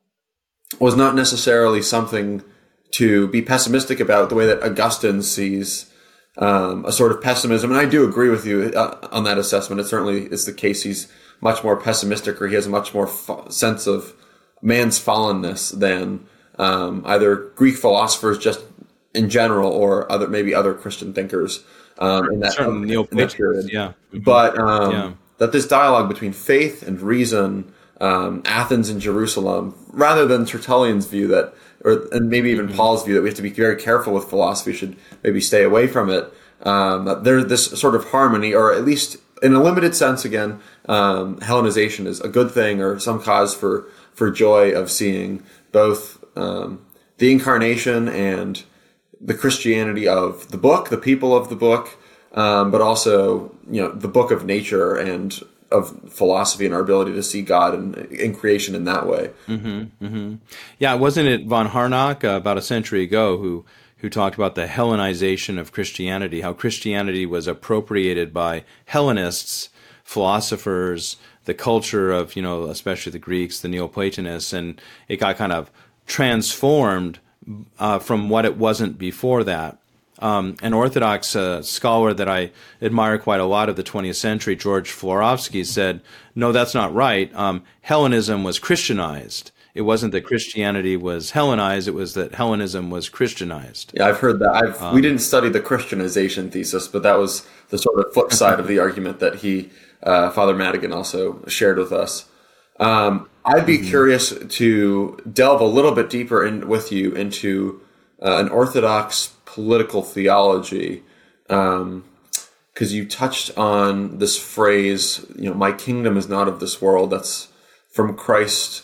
was not necessarily something to be pessimistic about, the way that Augustine sees um, a sort of pessimism. And I do agree with you uh, on that assessment. It certainly is the case. He's much more pessimistic, or he has a much more fa- sense of man's fallenness than um, either Greek philosophers just in general, or other maybe other Christian thinkers um, in that, Certain in that period. Yeah. But um, yeah. that this dialogue between faith and reason, um, Athens and Jerusalem, rather than Tertullian's view that, or and maybe even mm-hmm. Paul's view that we have to be very careful with philosophy, should maybe stay away from it. Um, that there's this sort of harmony, or at least in a limited sense, again, um, Hellenization is a good thing, or some cause for, for joy of seeing both um, the Incarnation and the Christianity of the book, the people of the book, um, but also, you know, the book of nature and of philosophy and our ability to see God in, in creation in that way. Mm-hmm, mm-hmm. Yeah, wasn't it von Harnack uh, about a century ago who who talked about the Hellenization of Christianity, how Christianity was appropriated by Hellenists, philosophers, the culture of, you know, especially the Greeks, the Neoplatonists, and it got kind of transformed uh, from what it wasn't before that. Um, an Orthodox uh, scholar that I admire quite a lot of the twentieth century, George Florovsky, said, no, that's not right. Um, Hellenism was Christianized. It wasn't that Christianity was Hellenized, it was that Hellenism was Christianized. Yeah, I've heard that. I've, um, we didn't study the Christianization thesis, but that was the sort of flip side of the argument that he, uh, Father Madigan, also shared with us. Um, I'd be mm-hmm. curious to delve a little bit deeper in with you into uh, an Orthodox political theology, um, because you touched on this phrase, you know, my kingdom is not of this world. That's from Christ.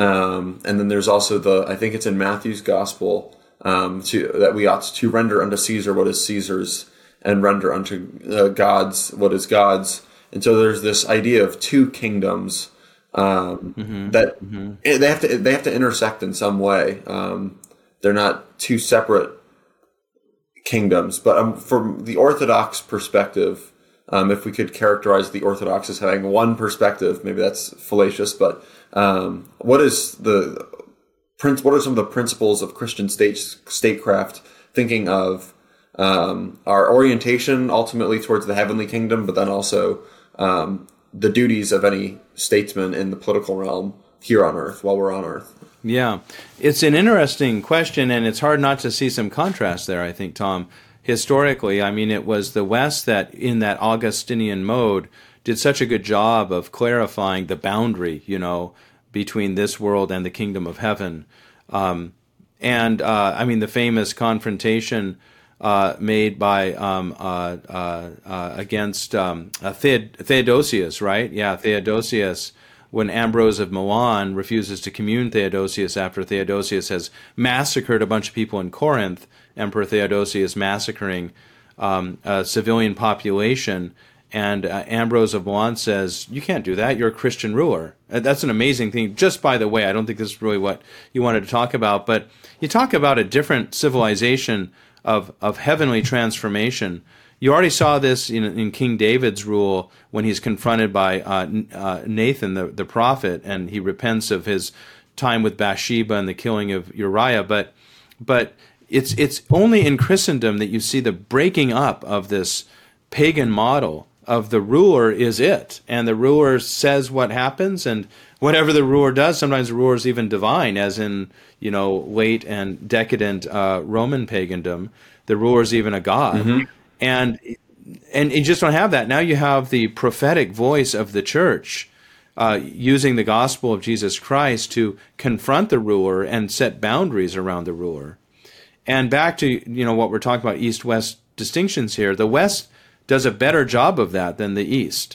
Um, and then there's also the, I think it's in Matthew's gospel, um, to, that we ought to render unto Caesar what is Caesar's and render unto uh, God's what is God's. And so there's this idea of two kingdoms, um, mm-hmm. that mm-hmm. they have to, they have to intersect in some way. Um, they're not two separate kingdoms, but um, from the Orthodox perspective, um, if we could characterize the Orthodox as having one perspective, maybe that's fallacious, but um, what is the what are some of the principles of Christian state statecraft? Thinking of um, our orientation ultimately towards the heavenly kingdom, but then also um, the duties of any statesman in the political realm here on earth while we're on earth. Yeah, it's an interesting question, and it's hard not to see some contrast there, I think, Tom. Historically, I mean, it was the West that, in that Augustinian mode, did such a good job of clarifying the boundary, you know, between this world and the kingdom of heaven. Um, and, uh, I mean, the famous confrontation uh, made by um, uh, uh, uh, against um, uh, Theod- Theodosius, right? Yeah, Theodosius, when Ambrose of Milan refuses to commune Theodosius after Theodosius has massacred a bunch of people in Corinth, Emperor Theodosius massacring um, a civilian population, and uh, Ambrose of Milan says, you can't do that, you're a Christian ruler. Uh, that's an amazing thing. Just by the way, I don't think this is really what you wanted to talk about, but you talk about a different civilization of, of heavenly transformation. You already saw this in, in King David's rule when he's confronted by uh, uh, Nathan, the, the prophet, and he repents of his time with Bathsheba and the killing of Uriah. But but it's it's only in Christendom that you see the breaking up of this pagan model of the ruler is it, and the ruler says what happens, and whatever the ruler does, sometimes the ruler is even divine, as in, you know, late and decadent uh, Roman pagandom. The ruler is even a god, mm-hmm. and and you just don't have that. Now you have the prophetic voice of the church uh, using the gospel of Jesus Christ to confront the ruler and set boundaries around the ruler. And back to, you know, what we're talking about, East-West distinctions here, the West does a better job of that than the East.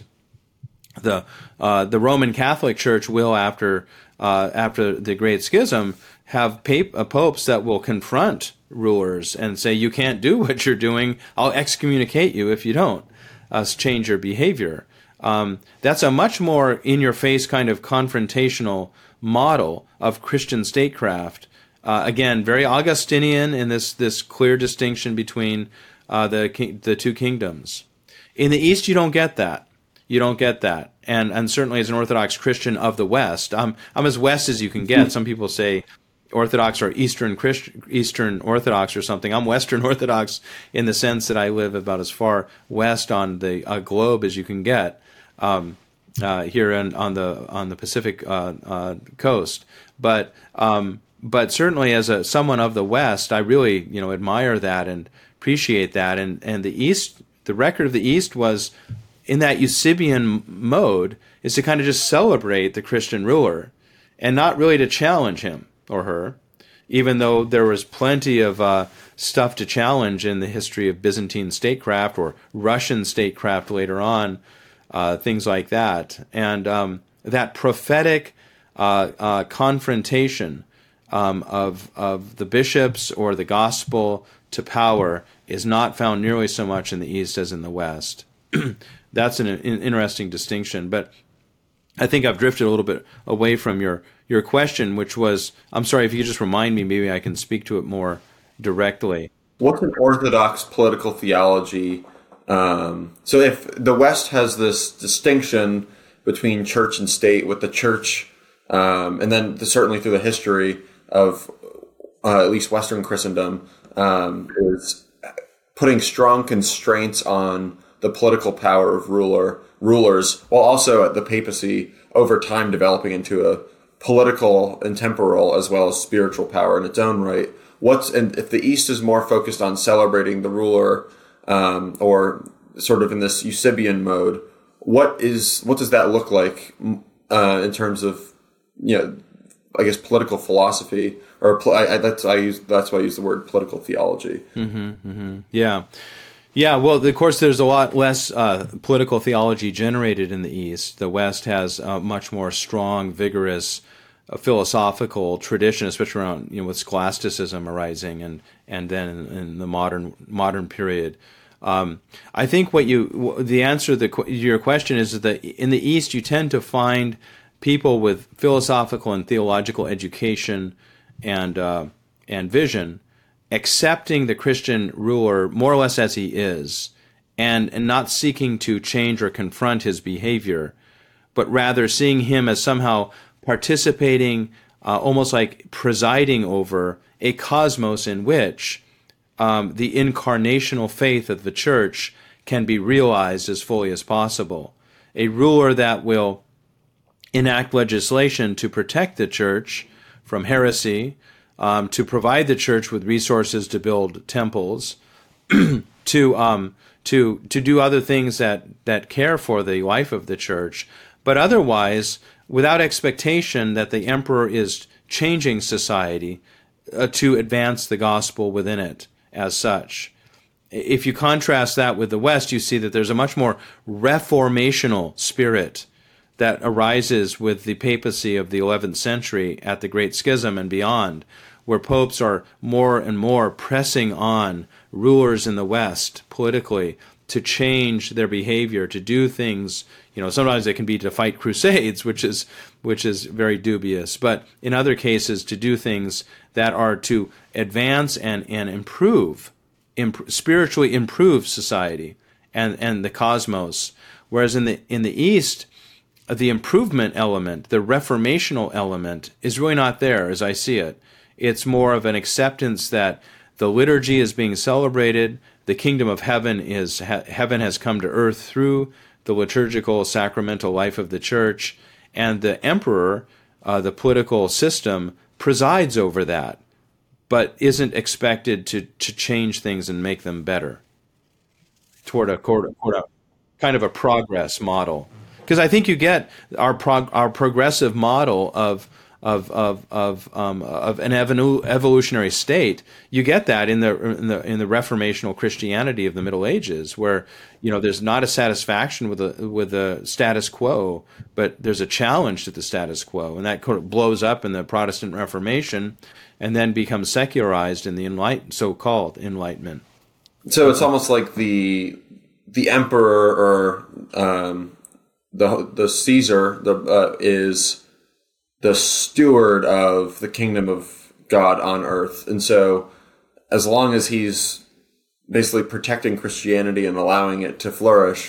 The uh, the Roman Catholic Church will, after uh, after the Great Schism, have pape, uh, popes that will confront rulers and say, you can't do what you're doing, I'll excommunicate you if you don't uh, change your behavior. Um, that's a much more in-your-face kind of confrontational model of Christian statecraft. Uh, again, very Augustinian in this this clear distinction between uh, the the two kingdoms. In the East, you don't get that. You don't get that. And and certainly as an Orthodox Christian of the West, I'm I'm as West as you can get. Some people say Orthodox or Eastern Christian, Eastern Orthodox or something. I'm Western Orthodox in the sense that I live about as far west on the uh, globe as you can get um, uh, here in, on the on the Pacific uh, uh, coast. But um, but certainly as a someone of the West, I really you know admire that and appreciate that. And and the East, the record of the East was in that Eusebian mode is to kind of just celebrate the Christian ruler and not really to challenge him or her, even though there was plenty of uh, stuff to challenge in the history of Byzantine statecraft or Russian statecraft later on, uh, things like that. And um, that prophetic uh, uh, confrontation um, of of the bishops or the gospel to power is not found nearly so much in the East as in the West. That's an, an interesting distinction. But I think I've drifted a little bit away from your your question, which was, I'm sorry, if you could just remind me, maybe I can speak to it more directly. What's an Orthodox political theology? Um, so if the West has this distinction between church and state, with the church, um, and then the, certainly through the history of uh, at least Western Christendom, um, is putting strong constraints on the political power of ruler rulers, while also at the papacy over time developing into a political and temporal as well as spiritual power in its own right. What's and if the East is more focused on celebrating the ruler, um, or sort of in this Eusebian mode, what is what does that look like uh, in terms of, you know, I guess political philosophy, or I, I, that's I use that's why I use the word political theology. Mm-hmm, mm-hmm. Yeah. Yeah, well, of course, there's a lot less uh, political theology generated in the East. The West has a much more strong, vigorous uh, philosophical tradition, especially around, you know, with scholasticism arising, and and then in, in the modern modern period. Um, I think what you the answer to the, your question is that in the East you tend to find people with philosophical and theological education and uh, and vision, accepting the Christian ruler more or less as he is, and, and not seeking to change or confront his behavior, but rather seeing him as somehow participating, uh, almost like presiding over a cosmos in which um, the incarnational faith of the church can be realized as fully as possible. A ruler that will enact legislation to protect the church from heresy, Um, to provide the church with resources to build temples, to um, to to do other things that, that care for the life of the church, but otherwise without expectation that the emperor is changing society uh, to advance the gospel within it as such. If you contrast that with the West, you see that there's a much more reformational spirit that arises with the papacy of the eleventh century at the Great Schism and beyond, where popes are more and more pressing on rulers in the West politically to change their behavior, to do things. You know, sometimes it can be to fight crusades, which is which is very dubious, but in other cases to do things that are to advance and and improve, imp- spiritually improve society and and the cosmos. Whereas in the in the East, the improvement element, the reformational element, is really not there as I see it. It's more of an acceptance that the liturgy is being celebrated, the kingdom of heaven is ha- heaven has come to earth through the liturgical sacramental life of the church, and the emperor, uh, the political system, presides over that, but isn't expected to to change things and make them better toward a, toward a kind of a progress model. Because I think you get our prog- our progressive model of of of of um, of an evolu- evolutionary state. You get that in the in the in the reformational Christianity of the Middle Ages, where you know there's not a satisfaction with the with the status quo, but there's a challenge to the status quo, and that kind of blows up in the Protestant Reformation, and then becomes secularized in the enlight- so-called Enlightenment. So it's almost like the the emperor or um, the the Caesar the uh, is the steward of the kingdom of God on earth, and so as long as he's basically protecting Christianity and allowing it to flourish,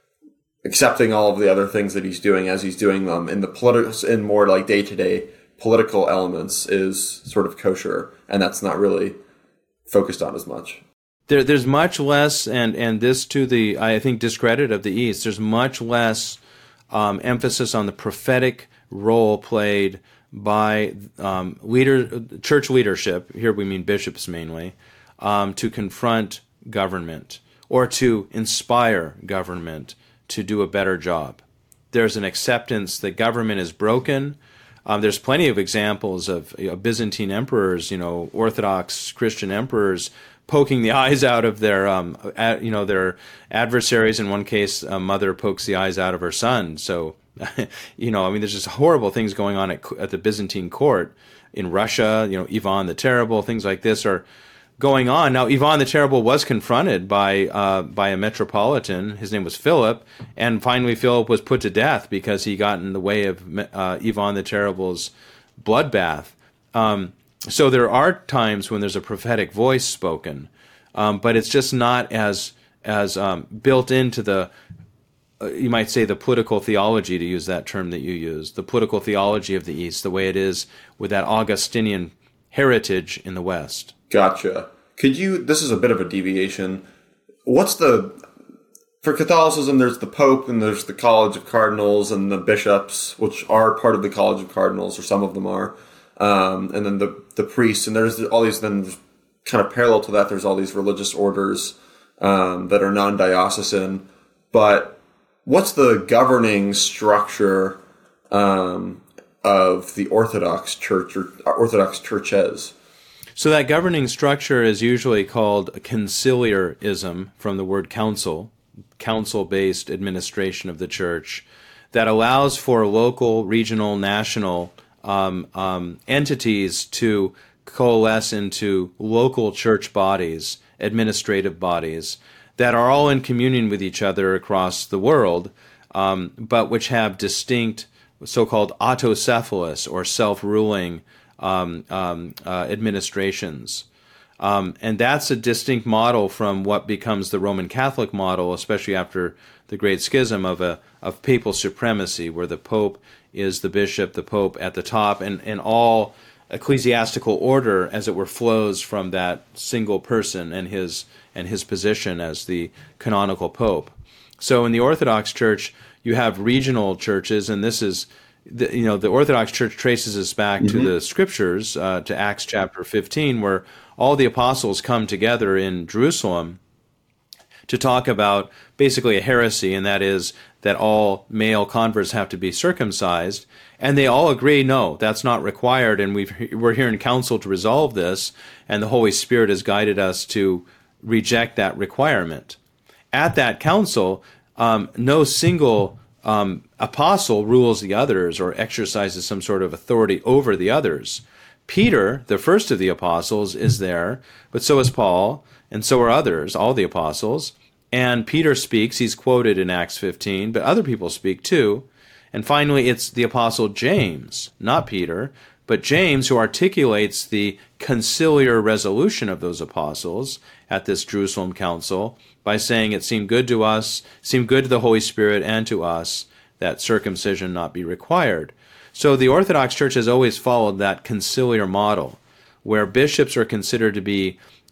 accepting all of the other things that he's doing as he's doing them in the political, in more like day to day political elements, is sort of kosher, and that's not really focused on as much. There, there's much less, and, and this to the, I think, discredit of the East, there's much less um, emphasis on the prophetic role played by um, leader, church leadership, here we mean bishops mainly, um, to confront government or to inspire government to do a better job. There's an acceptance that government is broken. Um, there's plenty of examples of you know, Byzantine emperors, you know, Orthodox Christian emperors poking the eyes out of their, um, ad, you know, their adversaries. In one case, a mother pokes the eyes out of her son. So, you know, I mean, there's just horrible things going on at, at the Byzantine court in Russia. You know, Ivan the Terrible, things like this are going on. Now, Ivan the Terrible was confronted by uh, by a metropolitan. His name was Philip, and finally Philip was put to death because he got in the way of uh, Ivan the Terrible's bloodbath. Um, so there are times when there's a prophetic voice spoken, um, but it's just not as as um, built into the, uh, you might say, the political theology, to use that term that you use, the political theology of the East, the way it is with that Augustinian heritage in the West. Gotcha. Could you, this is a bit of a deviation. What's the, for Catholicism, there's the Pope and there's the College of Cardinals and the bishops, which are part of the College of Cardinals, or some of them are. Um, and then the, the priests, and there's all these, then kind of parallel to that, there's all these religious orders um, that are non-diocesan. But what's the governing structure um, of the Orthodox Church or Orthodox churches? So that governing structure is usually called conciliarism, from the word council, council-based administration of the church, that allows for local, regional, national um, um, entities to coalesce into local church bodies, administrative bodies, that are all in communion with each other across the world, um, but which have distinct so-called autocephalous or self-ruling Um, um, uh, administrations. Um, and that's a distinct model from what becomes the Roman Catholic model, especially after the Great Schism, of a of papal supremacy, where the Pope is the bishop, the Pope at the top, and, and all ecclesiastical order, as it were, flows from that single person and his and his position as the canonical Pope. So in the Orthodox Church, you have regional churches, and this is The, you know, the Orthodox Church traces us back mm-hmm. to the Scriptures, uh, to Acts chapter fifteen, where all the apostles come together in Jerusalem to talk about basically a heresy, and that is that all male converts have to be circumcised. And they all agree, no, that's not required, and we've, we're here in council to resolve this, and the Holy Spirit has guided us to reject that requirement. At that council, um, no single Um, apostle rules the others or exercises some sort of authority over the others. Peter, the first of the apostles, is there, but so is Paul, and so are others, all the apostles. And Peter speaks, he's quoted in Acts fifteen, but other people speak too. And finally, it's the apostle James, not Peter, but James, who articulates the conciliar resolution of those apostles at this Jerusalem council by saying it seemed good to us, seemed good to the Holy Spirit and to us that circumcision not be required. So the Orthodox Church has always followed that conciliar model, where bishops are considered to be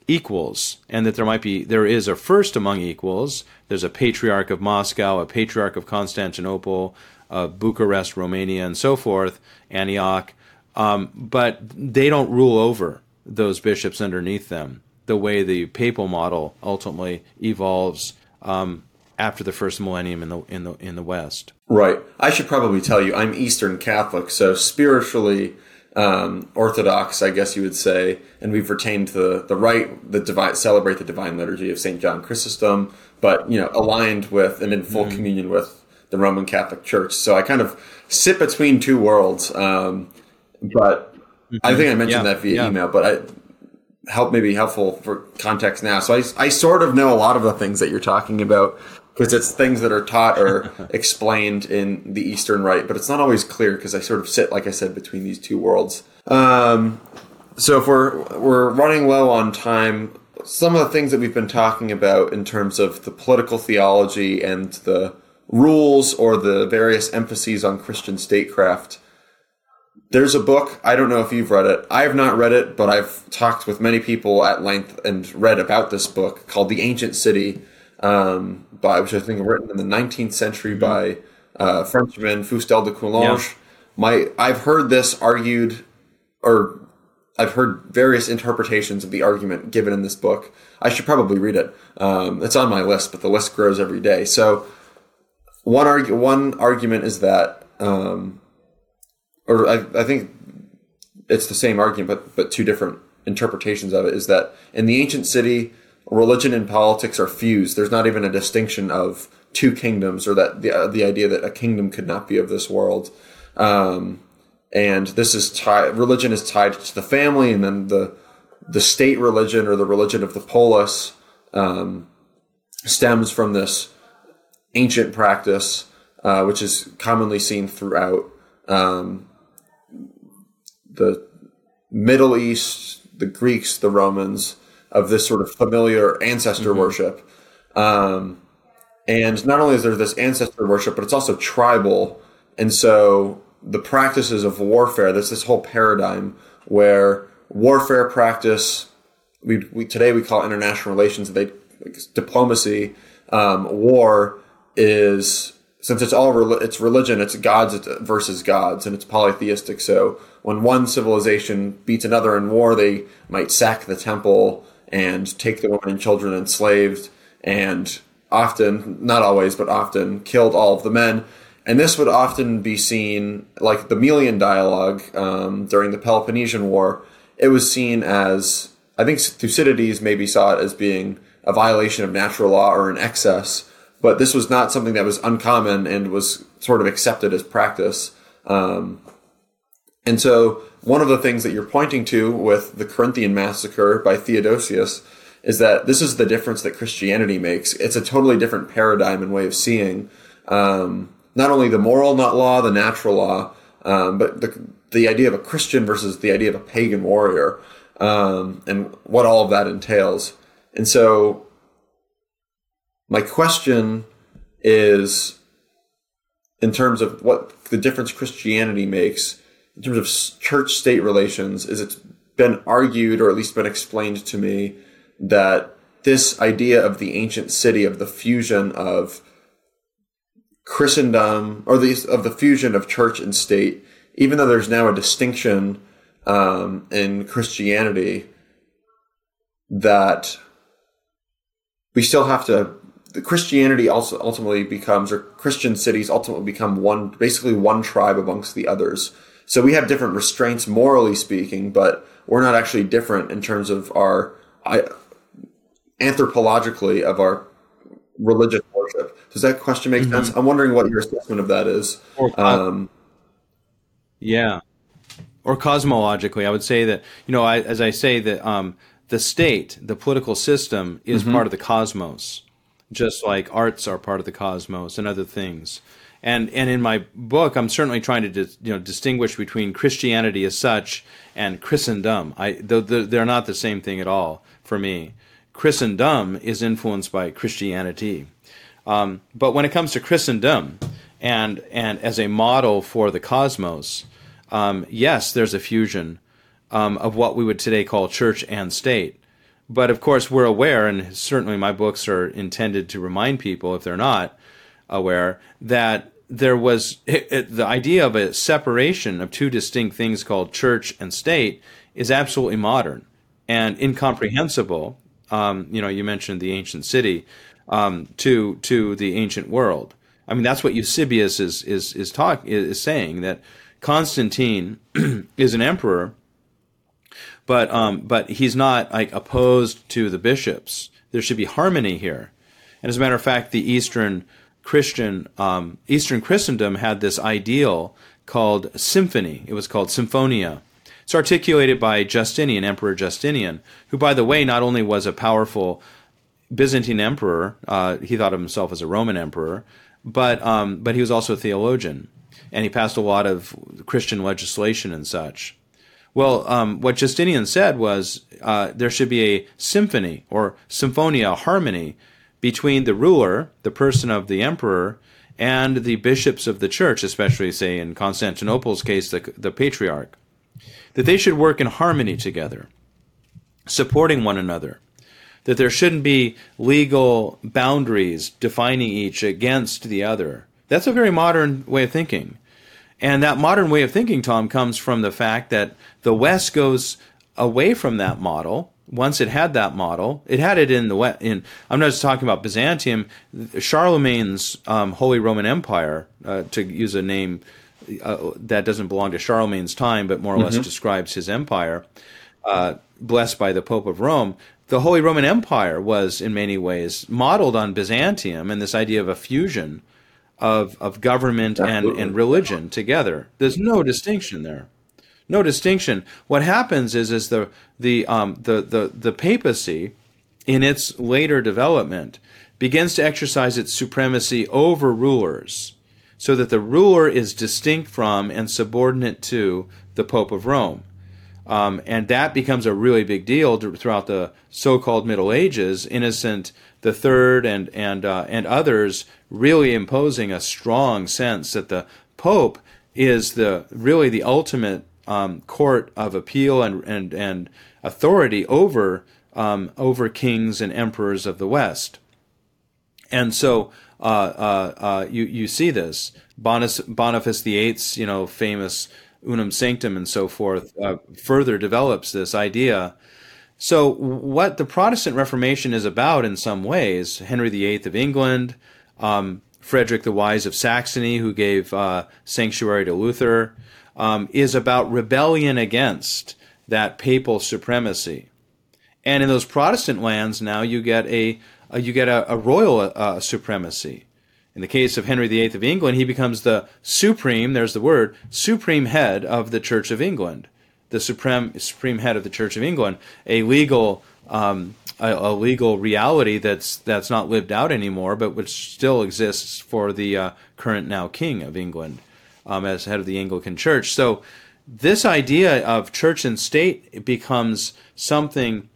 equals, and that there might be, there is a first among equals. There's a patriarch of Moscow, a patriarch of Constantinople, uh, Bucharest, Romania, and so forth, Antioch, um, but they don't rule over those bishops underneath them the way the papal model ultimately evolves um, after the first millennium in the in the in the West. Right. I should probably tell you, I'm Eastern Catholic, so spiritually um, Orthodox, I guess you would say, and we've retained the the right the divine celebrate the divine liturgy of Saint John Chrysostom, but you know, aligned with and in full mm-hmm. communion with the Roman Catholic Church. So I kind of sit between two worlds. Um, but mm-hmm. I think I mentioned yeah. that via yeah. email, but I help maybe helpful for context now. So I I sort of know a lot of the things that you're talking about, because it's things that are taught or explained in the Eastern Rite, but it's not always clear because I sort of sit, like I said, between these two worlds. Um, so if we're we're running low on time, some of the things that we've been talking about in terms of the political theology and the rules or the various emphases on Christian statecraft, there's a book, I don't know if you've read it. I have not read it, but I've talked with many people at length and read about this book called The Ancient City, Um, by which I think was written in the nineteenth century by uh, Frenchman Fustel de Coulanges. Yeah. My I've heard this argued, or I've heard various interpretations of the argument given in this book. I should probably read it. Um, it's on my list, but the list grows every day. So one argu- one argument is that, um, or I, I think it's the same argument, but but two different interpretations of it, is that in the ancient city, religion and politics are fused. There's not even a distinction of two kingdoms, or that the uh, the idea that a kingdom could not be of this world. Um, and this is tied. Religion is tied to the family, and then the the state religion, or the religion of the polis, um, stems from this ancient practice, uh, which is commonly seen throughout um, the Middle East, the Greeks, the Romans, of this sort of familiar ancestor mm-hmm. worship. Um, and not only is there this ancestor worship, but it's also tribal. And so the practices of warfare, there's this whole paradigm where warfare practice, we, we today we call it international relations, they, like diplomacy, um, war is, since it's all, it's religion, it's gods versus gods, and it's polytheistic. So when one civilization beats another in war, they might sack the temple and take the women and children enslaved, and often, not always, but often killed all of the men. And this would often be seen, like the Melian dialogue um, during the Peloponnesian War, it was seen as, I think Thucydides maybe saw it as being a violation of natural law or an excess, but this was not something that was uncommon and was sort of accepted as practice. Um, and so one of the things that you're pointing to with the Corinthian massacre by Theodosius is that this is the difference that Christianity makes. It's a totally different paradigm and way of seeing um, not only the moral, not law, the natural law, um, but the, the idea of a Christian versus the idea of a pagan warrior, um, and what all of that entails. And so my question is, in terms of what the difference Christianity makes, in terms of church-state relations, is it's been argued, or at least been explained to me, that this idea of the ancient city, of the fusion of Christendom, or the, of the fusion of church and state, even though there's now a distinction um, in Christianity, that we still have to, the Christianity also ultimately becomes, or Christian cities ultimately become one, basically one tribe amongst the others. So we have different restraints, morally speaking, but we're not actually different in terms of our, I, anthropologically, of our religious worship. Does that question make mm-hmm. sense? I'm wondering what your assessment of that is. Or, um, yeah. Or cosmologically, I would say that, you know, I, as I say, that um, the state, the political system, is mm-hmm. part of the cosmos, just like arts are part of the cosmos and other things. And and in my book, I'm certainly trying to dis, you know distinguish between Christianity as such and Christendom. I the, the, they're not the same thing at all for me. Christendom is influenced by Christianity, um, but when it comes to Christendom and and as a model for the cosmos, um, yes, there's a fusion um, of what we would today call church and state. But of course, we're aware, and certainly my books are intended to remind people, if they're not aware, that there was it, it, the idea of a separation of two distinct things called church and state is absolutely modern and incomprehensible. Um, you know, you mentioned the ancient city um, to to the ancient world. I mean, that's what Eusebius is is is talk is saying, that Constantine is an emperor. But um, but he's not like opposed to the bishops. There should be harmony here. And as a matter of fact, the Eastern Christian um, Eastern Christendom had this ideal called symphony. It was called symphonia. It's articulated by Justinian, Emperor Justinian, who, by the way, not only was a powerful Byzantine emperor, uh, he thought of himself as a Roman emperor, but um, but he was also a theologian, and he passed a lot of Christian legislation and such. Well, um, what Justinian said was uh, there should be a symphony or symphonia, a harmony between the ruler, the person of the emperor, and the bishops of the church, especially, say, in Constantinople's case, the, the patriarch, that they should work in harmony together, supporting one another, that there shouldn't be legal boundaries defining each against the other. That's a very modern way of thinking. And that modern way of thinking, Tom, comes from the fact that the West goes away from that model. Once it had that model, it had it in the West. In, I'm not just talking about Byzantium. Charlemagne's um, Holy Roman Empire, uh, to use a name uh, that doesn't belong to Charlemagne's time, but more or mm-hmm. less describes his empire, uh, blessed by the Pope of Rome. The Holy Roman Empire was, in many ways, modeled on Byzantium and this idea of a fusion of of government and, and religion together. There's no distinction there. No distinction. What happens is is the the um the, the, the papacy, in its later development, begins to exercise its supremacy over rulers, so that the ruler is distinct from and subordinate to the Pope of Rome. Um, and that becomes a really big deal throughout the so-called Middle Ages. Innocent the Third and and uh, and others really imposing a strong sense that the Pope is the really the ultimate um, court of appeal and and and authority over um, over kings and emperors of the West. And so uh, uh, uh, you you see this Boniface, Boniface the Eighth's you know famous Unum Sanctum and so forth, uh, further develops this idea. So what the Protestant Reformation is about in some ways, Henry the Eighth of England, um, Frederick the Wise of Saxony, who gave uh, sanctuary to Luther, um, is about rebellion against that papal supremacy. And in those Protestant lands now you get a, a you get a, a royal uh, supremacy. In the case of Henry the Eighth of England, he becomes the supreme, there's the word, supreme head of the Church of England, the supreme supreme head of the Church of England, a legal um, a, a legal reality that's that's not lived out anymore, but which still exists for the uh, current now King of England um, as head of the Anglican Church. So this idea of church and state becomes something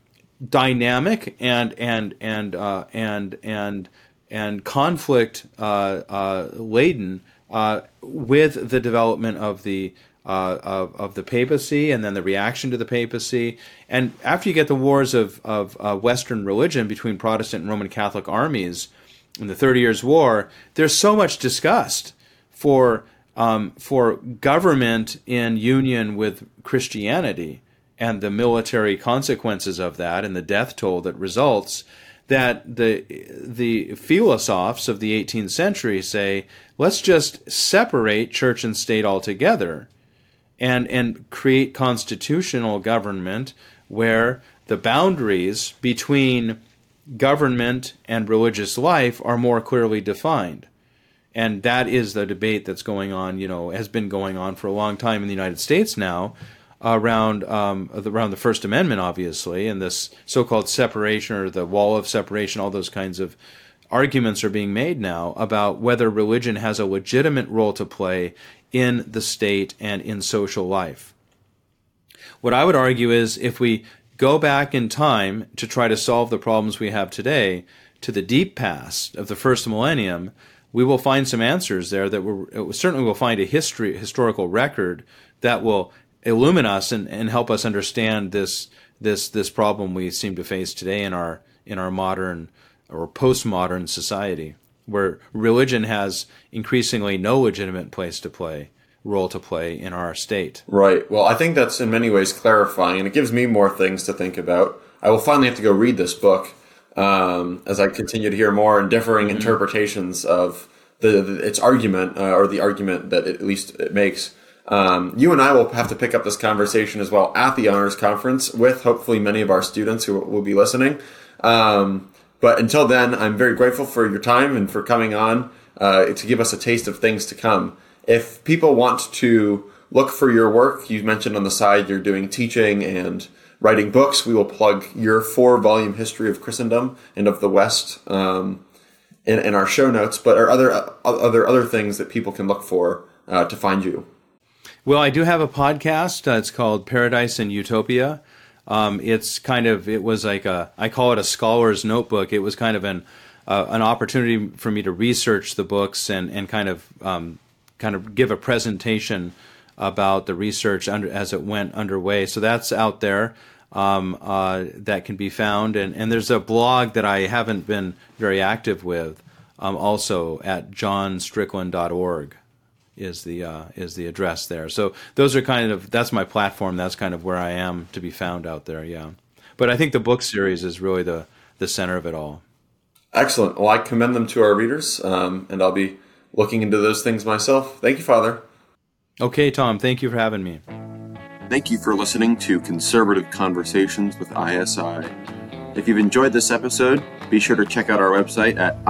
dynamic and and and uh, and and and conflict uh, uh, laden uh, with the development of the uh, of, of the papacy and then the reaction to the papacy. And after you get the wars of of uh, Western religion between Protestant and Roman Catholic armies in the Thirty Years' War, there's so much disgust for um, for government in union with Christianity and the military consequences of that and the death toll that results, that the the philosophes of the eighteenth century say, let's just separate church and state altogether and and create constitutional government where the boundaries between government and religious life are more clearly defined. And that is the debate that's going on, you know, has been going on for a long time in the United States now, around um, around the First Amendment, obviously, and this so-called separation or the wall of separation, all those kinds of arguments are being made now about whether religion has a legitimate role to play in the state and in social life. What I would argue is if we go back in time to try to solve the problems we have today to the deep past of the first millennium, we will find some answers there that we're, certainly will find a history, historical record that will illumine us and, and help us understand this this this problem we seem to face today in our in our modern or postmodern society, where religion has increasingly no legitimate place to play, role to play in our state. Right. Well, I think that's in many ways clarifying, and it gives me more things to think about. I will finally have to go read this book um, as I continue to hear more and differing mm-hmm. interpretations of the, the its argument uh, or the argument that it, at least it makes. Um, you and I will have to pick up this conversation as well at the Honors Conference with hopefully many of our students who will be listening. Um, but until then, I'm very grateful for your time and for coming on uh, to give us a taste of things to come. If people want to look for your work, you mentioned on the side you're doing teaching and writing books. We will plug your four-volume history of Christendom and of the West um, in, in our show notes. But are other other other things that people can look for uh, to find you? Well, I do have a podcast. Uh, it's called Paradise and Utopia. Um, it's kind of, it was like a, I call it a scholar's notebook. It was kind of an uh, an opportunity for me to research the books and, and kind of um, kind of give a presentation about the research under, as it went underway. So that's out there um, uh, that can be found. And, and there's a blog that I haven't been very active with um, also at john strickland dot org. is the uh, is the address there. So those are kind of, that's my platform. That's kind of where I am to be found out there, yeah. But I think the book series is really the, the center of it all. Excellent. Well, I commend them to our readers, um, and I'll be looking into those things myself. Thank you, Father. Okay, Tom. Thank you for having me. Thank you for listening to Conservative Conversations with I S I. If you've enjoyed this episode, be sure to check out our website at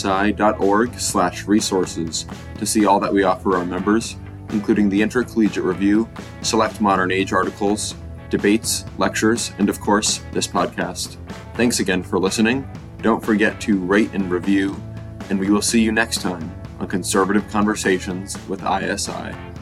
isi.org slash resources to see all that we offer our members, including the Intercollegiate Review, select modern age articles, debates, lectures, and of course, this podcast. Thanks again for listening. Don't forget to rate and review, and we will see you next time on Conservative Conversations with I S I.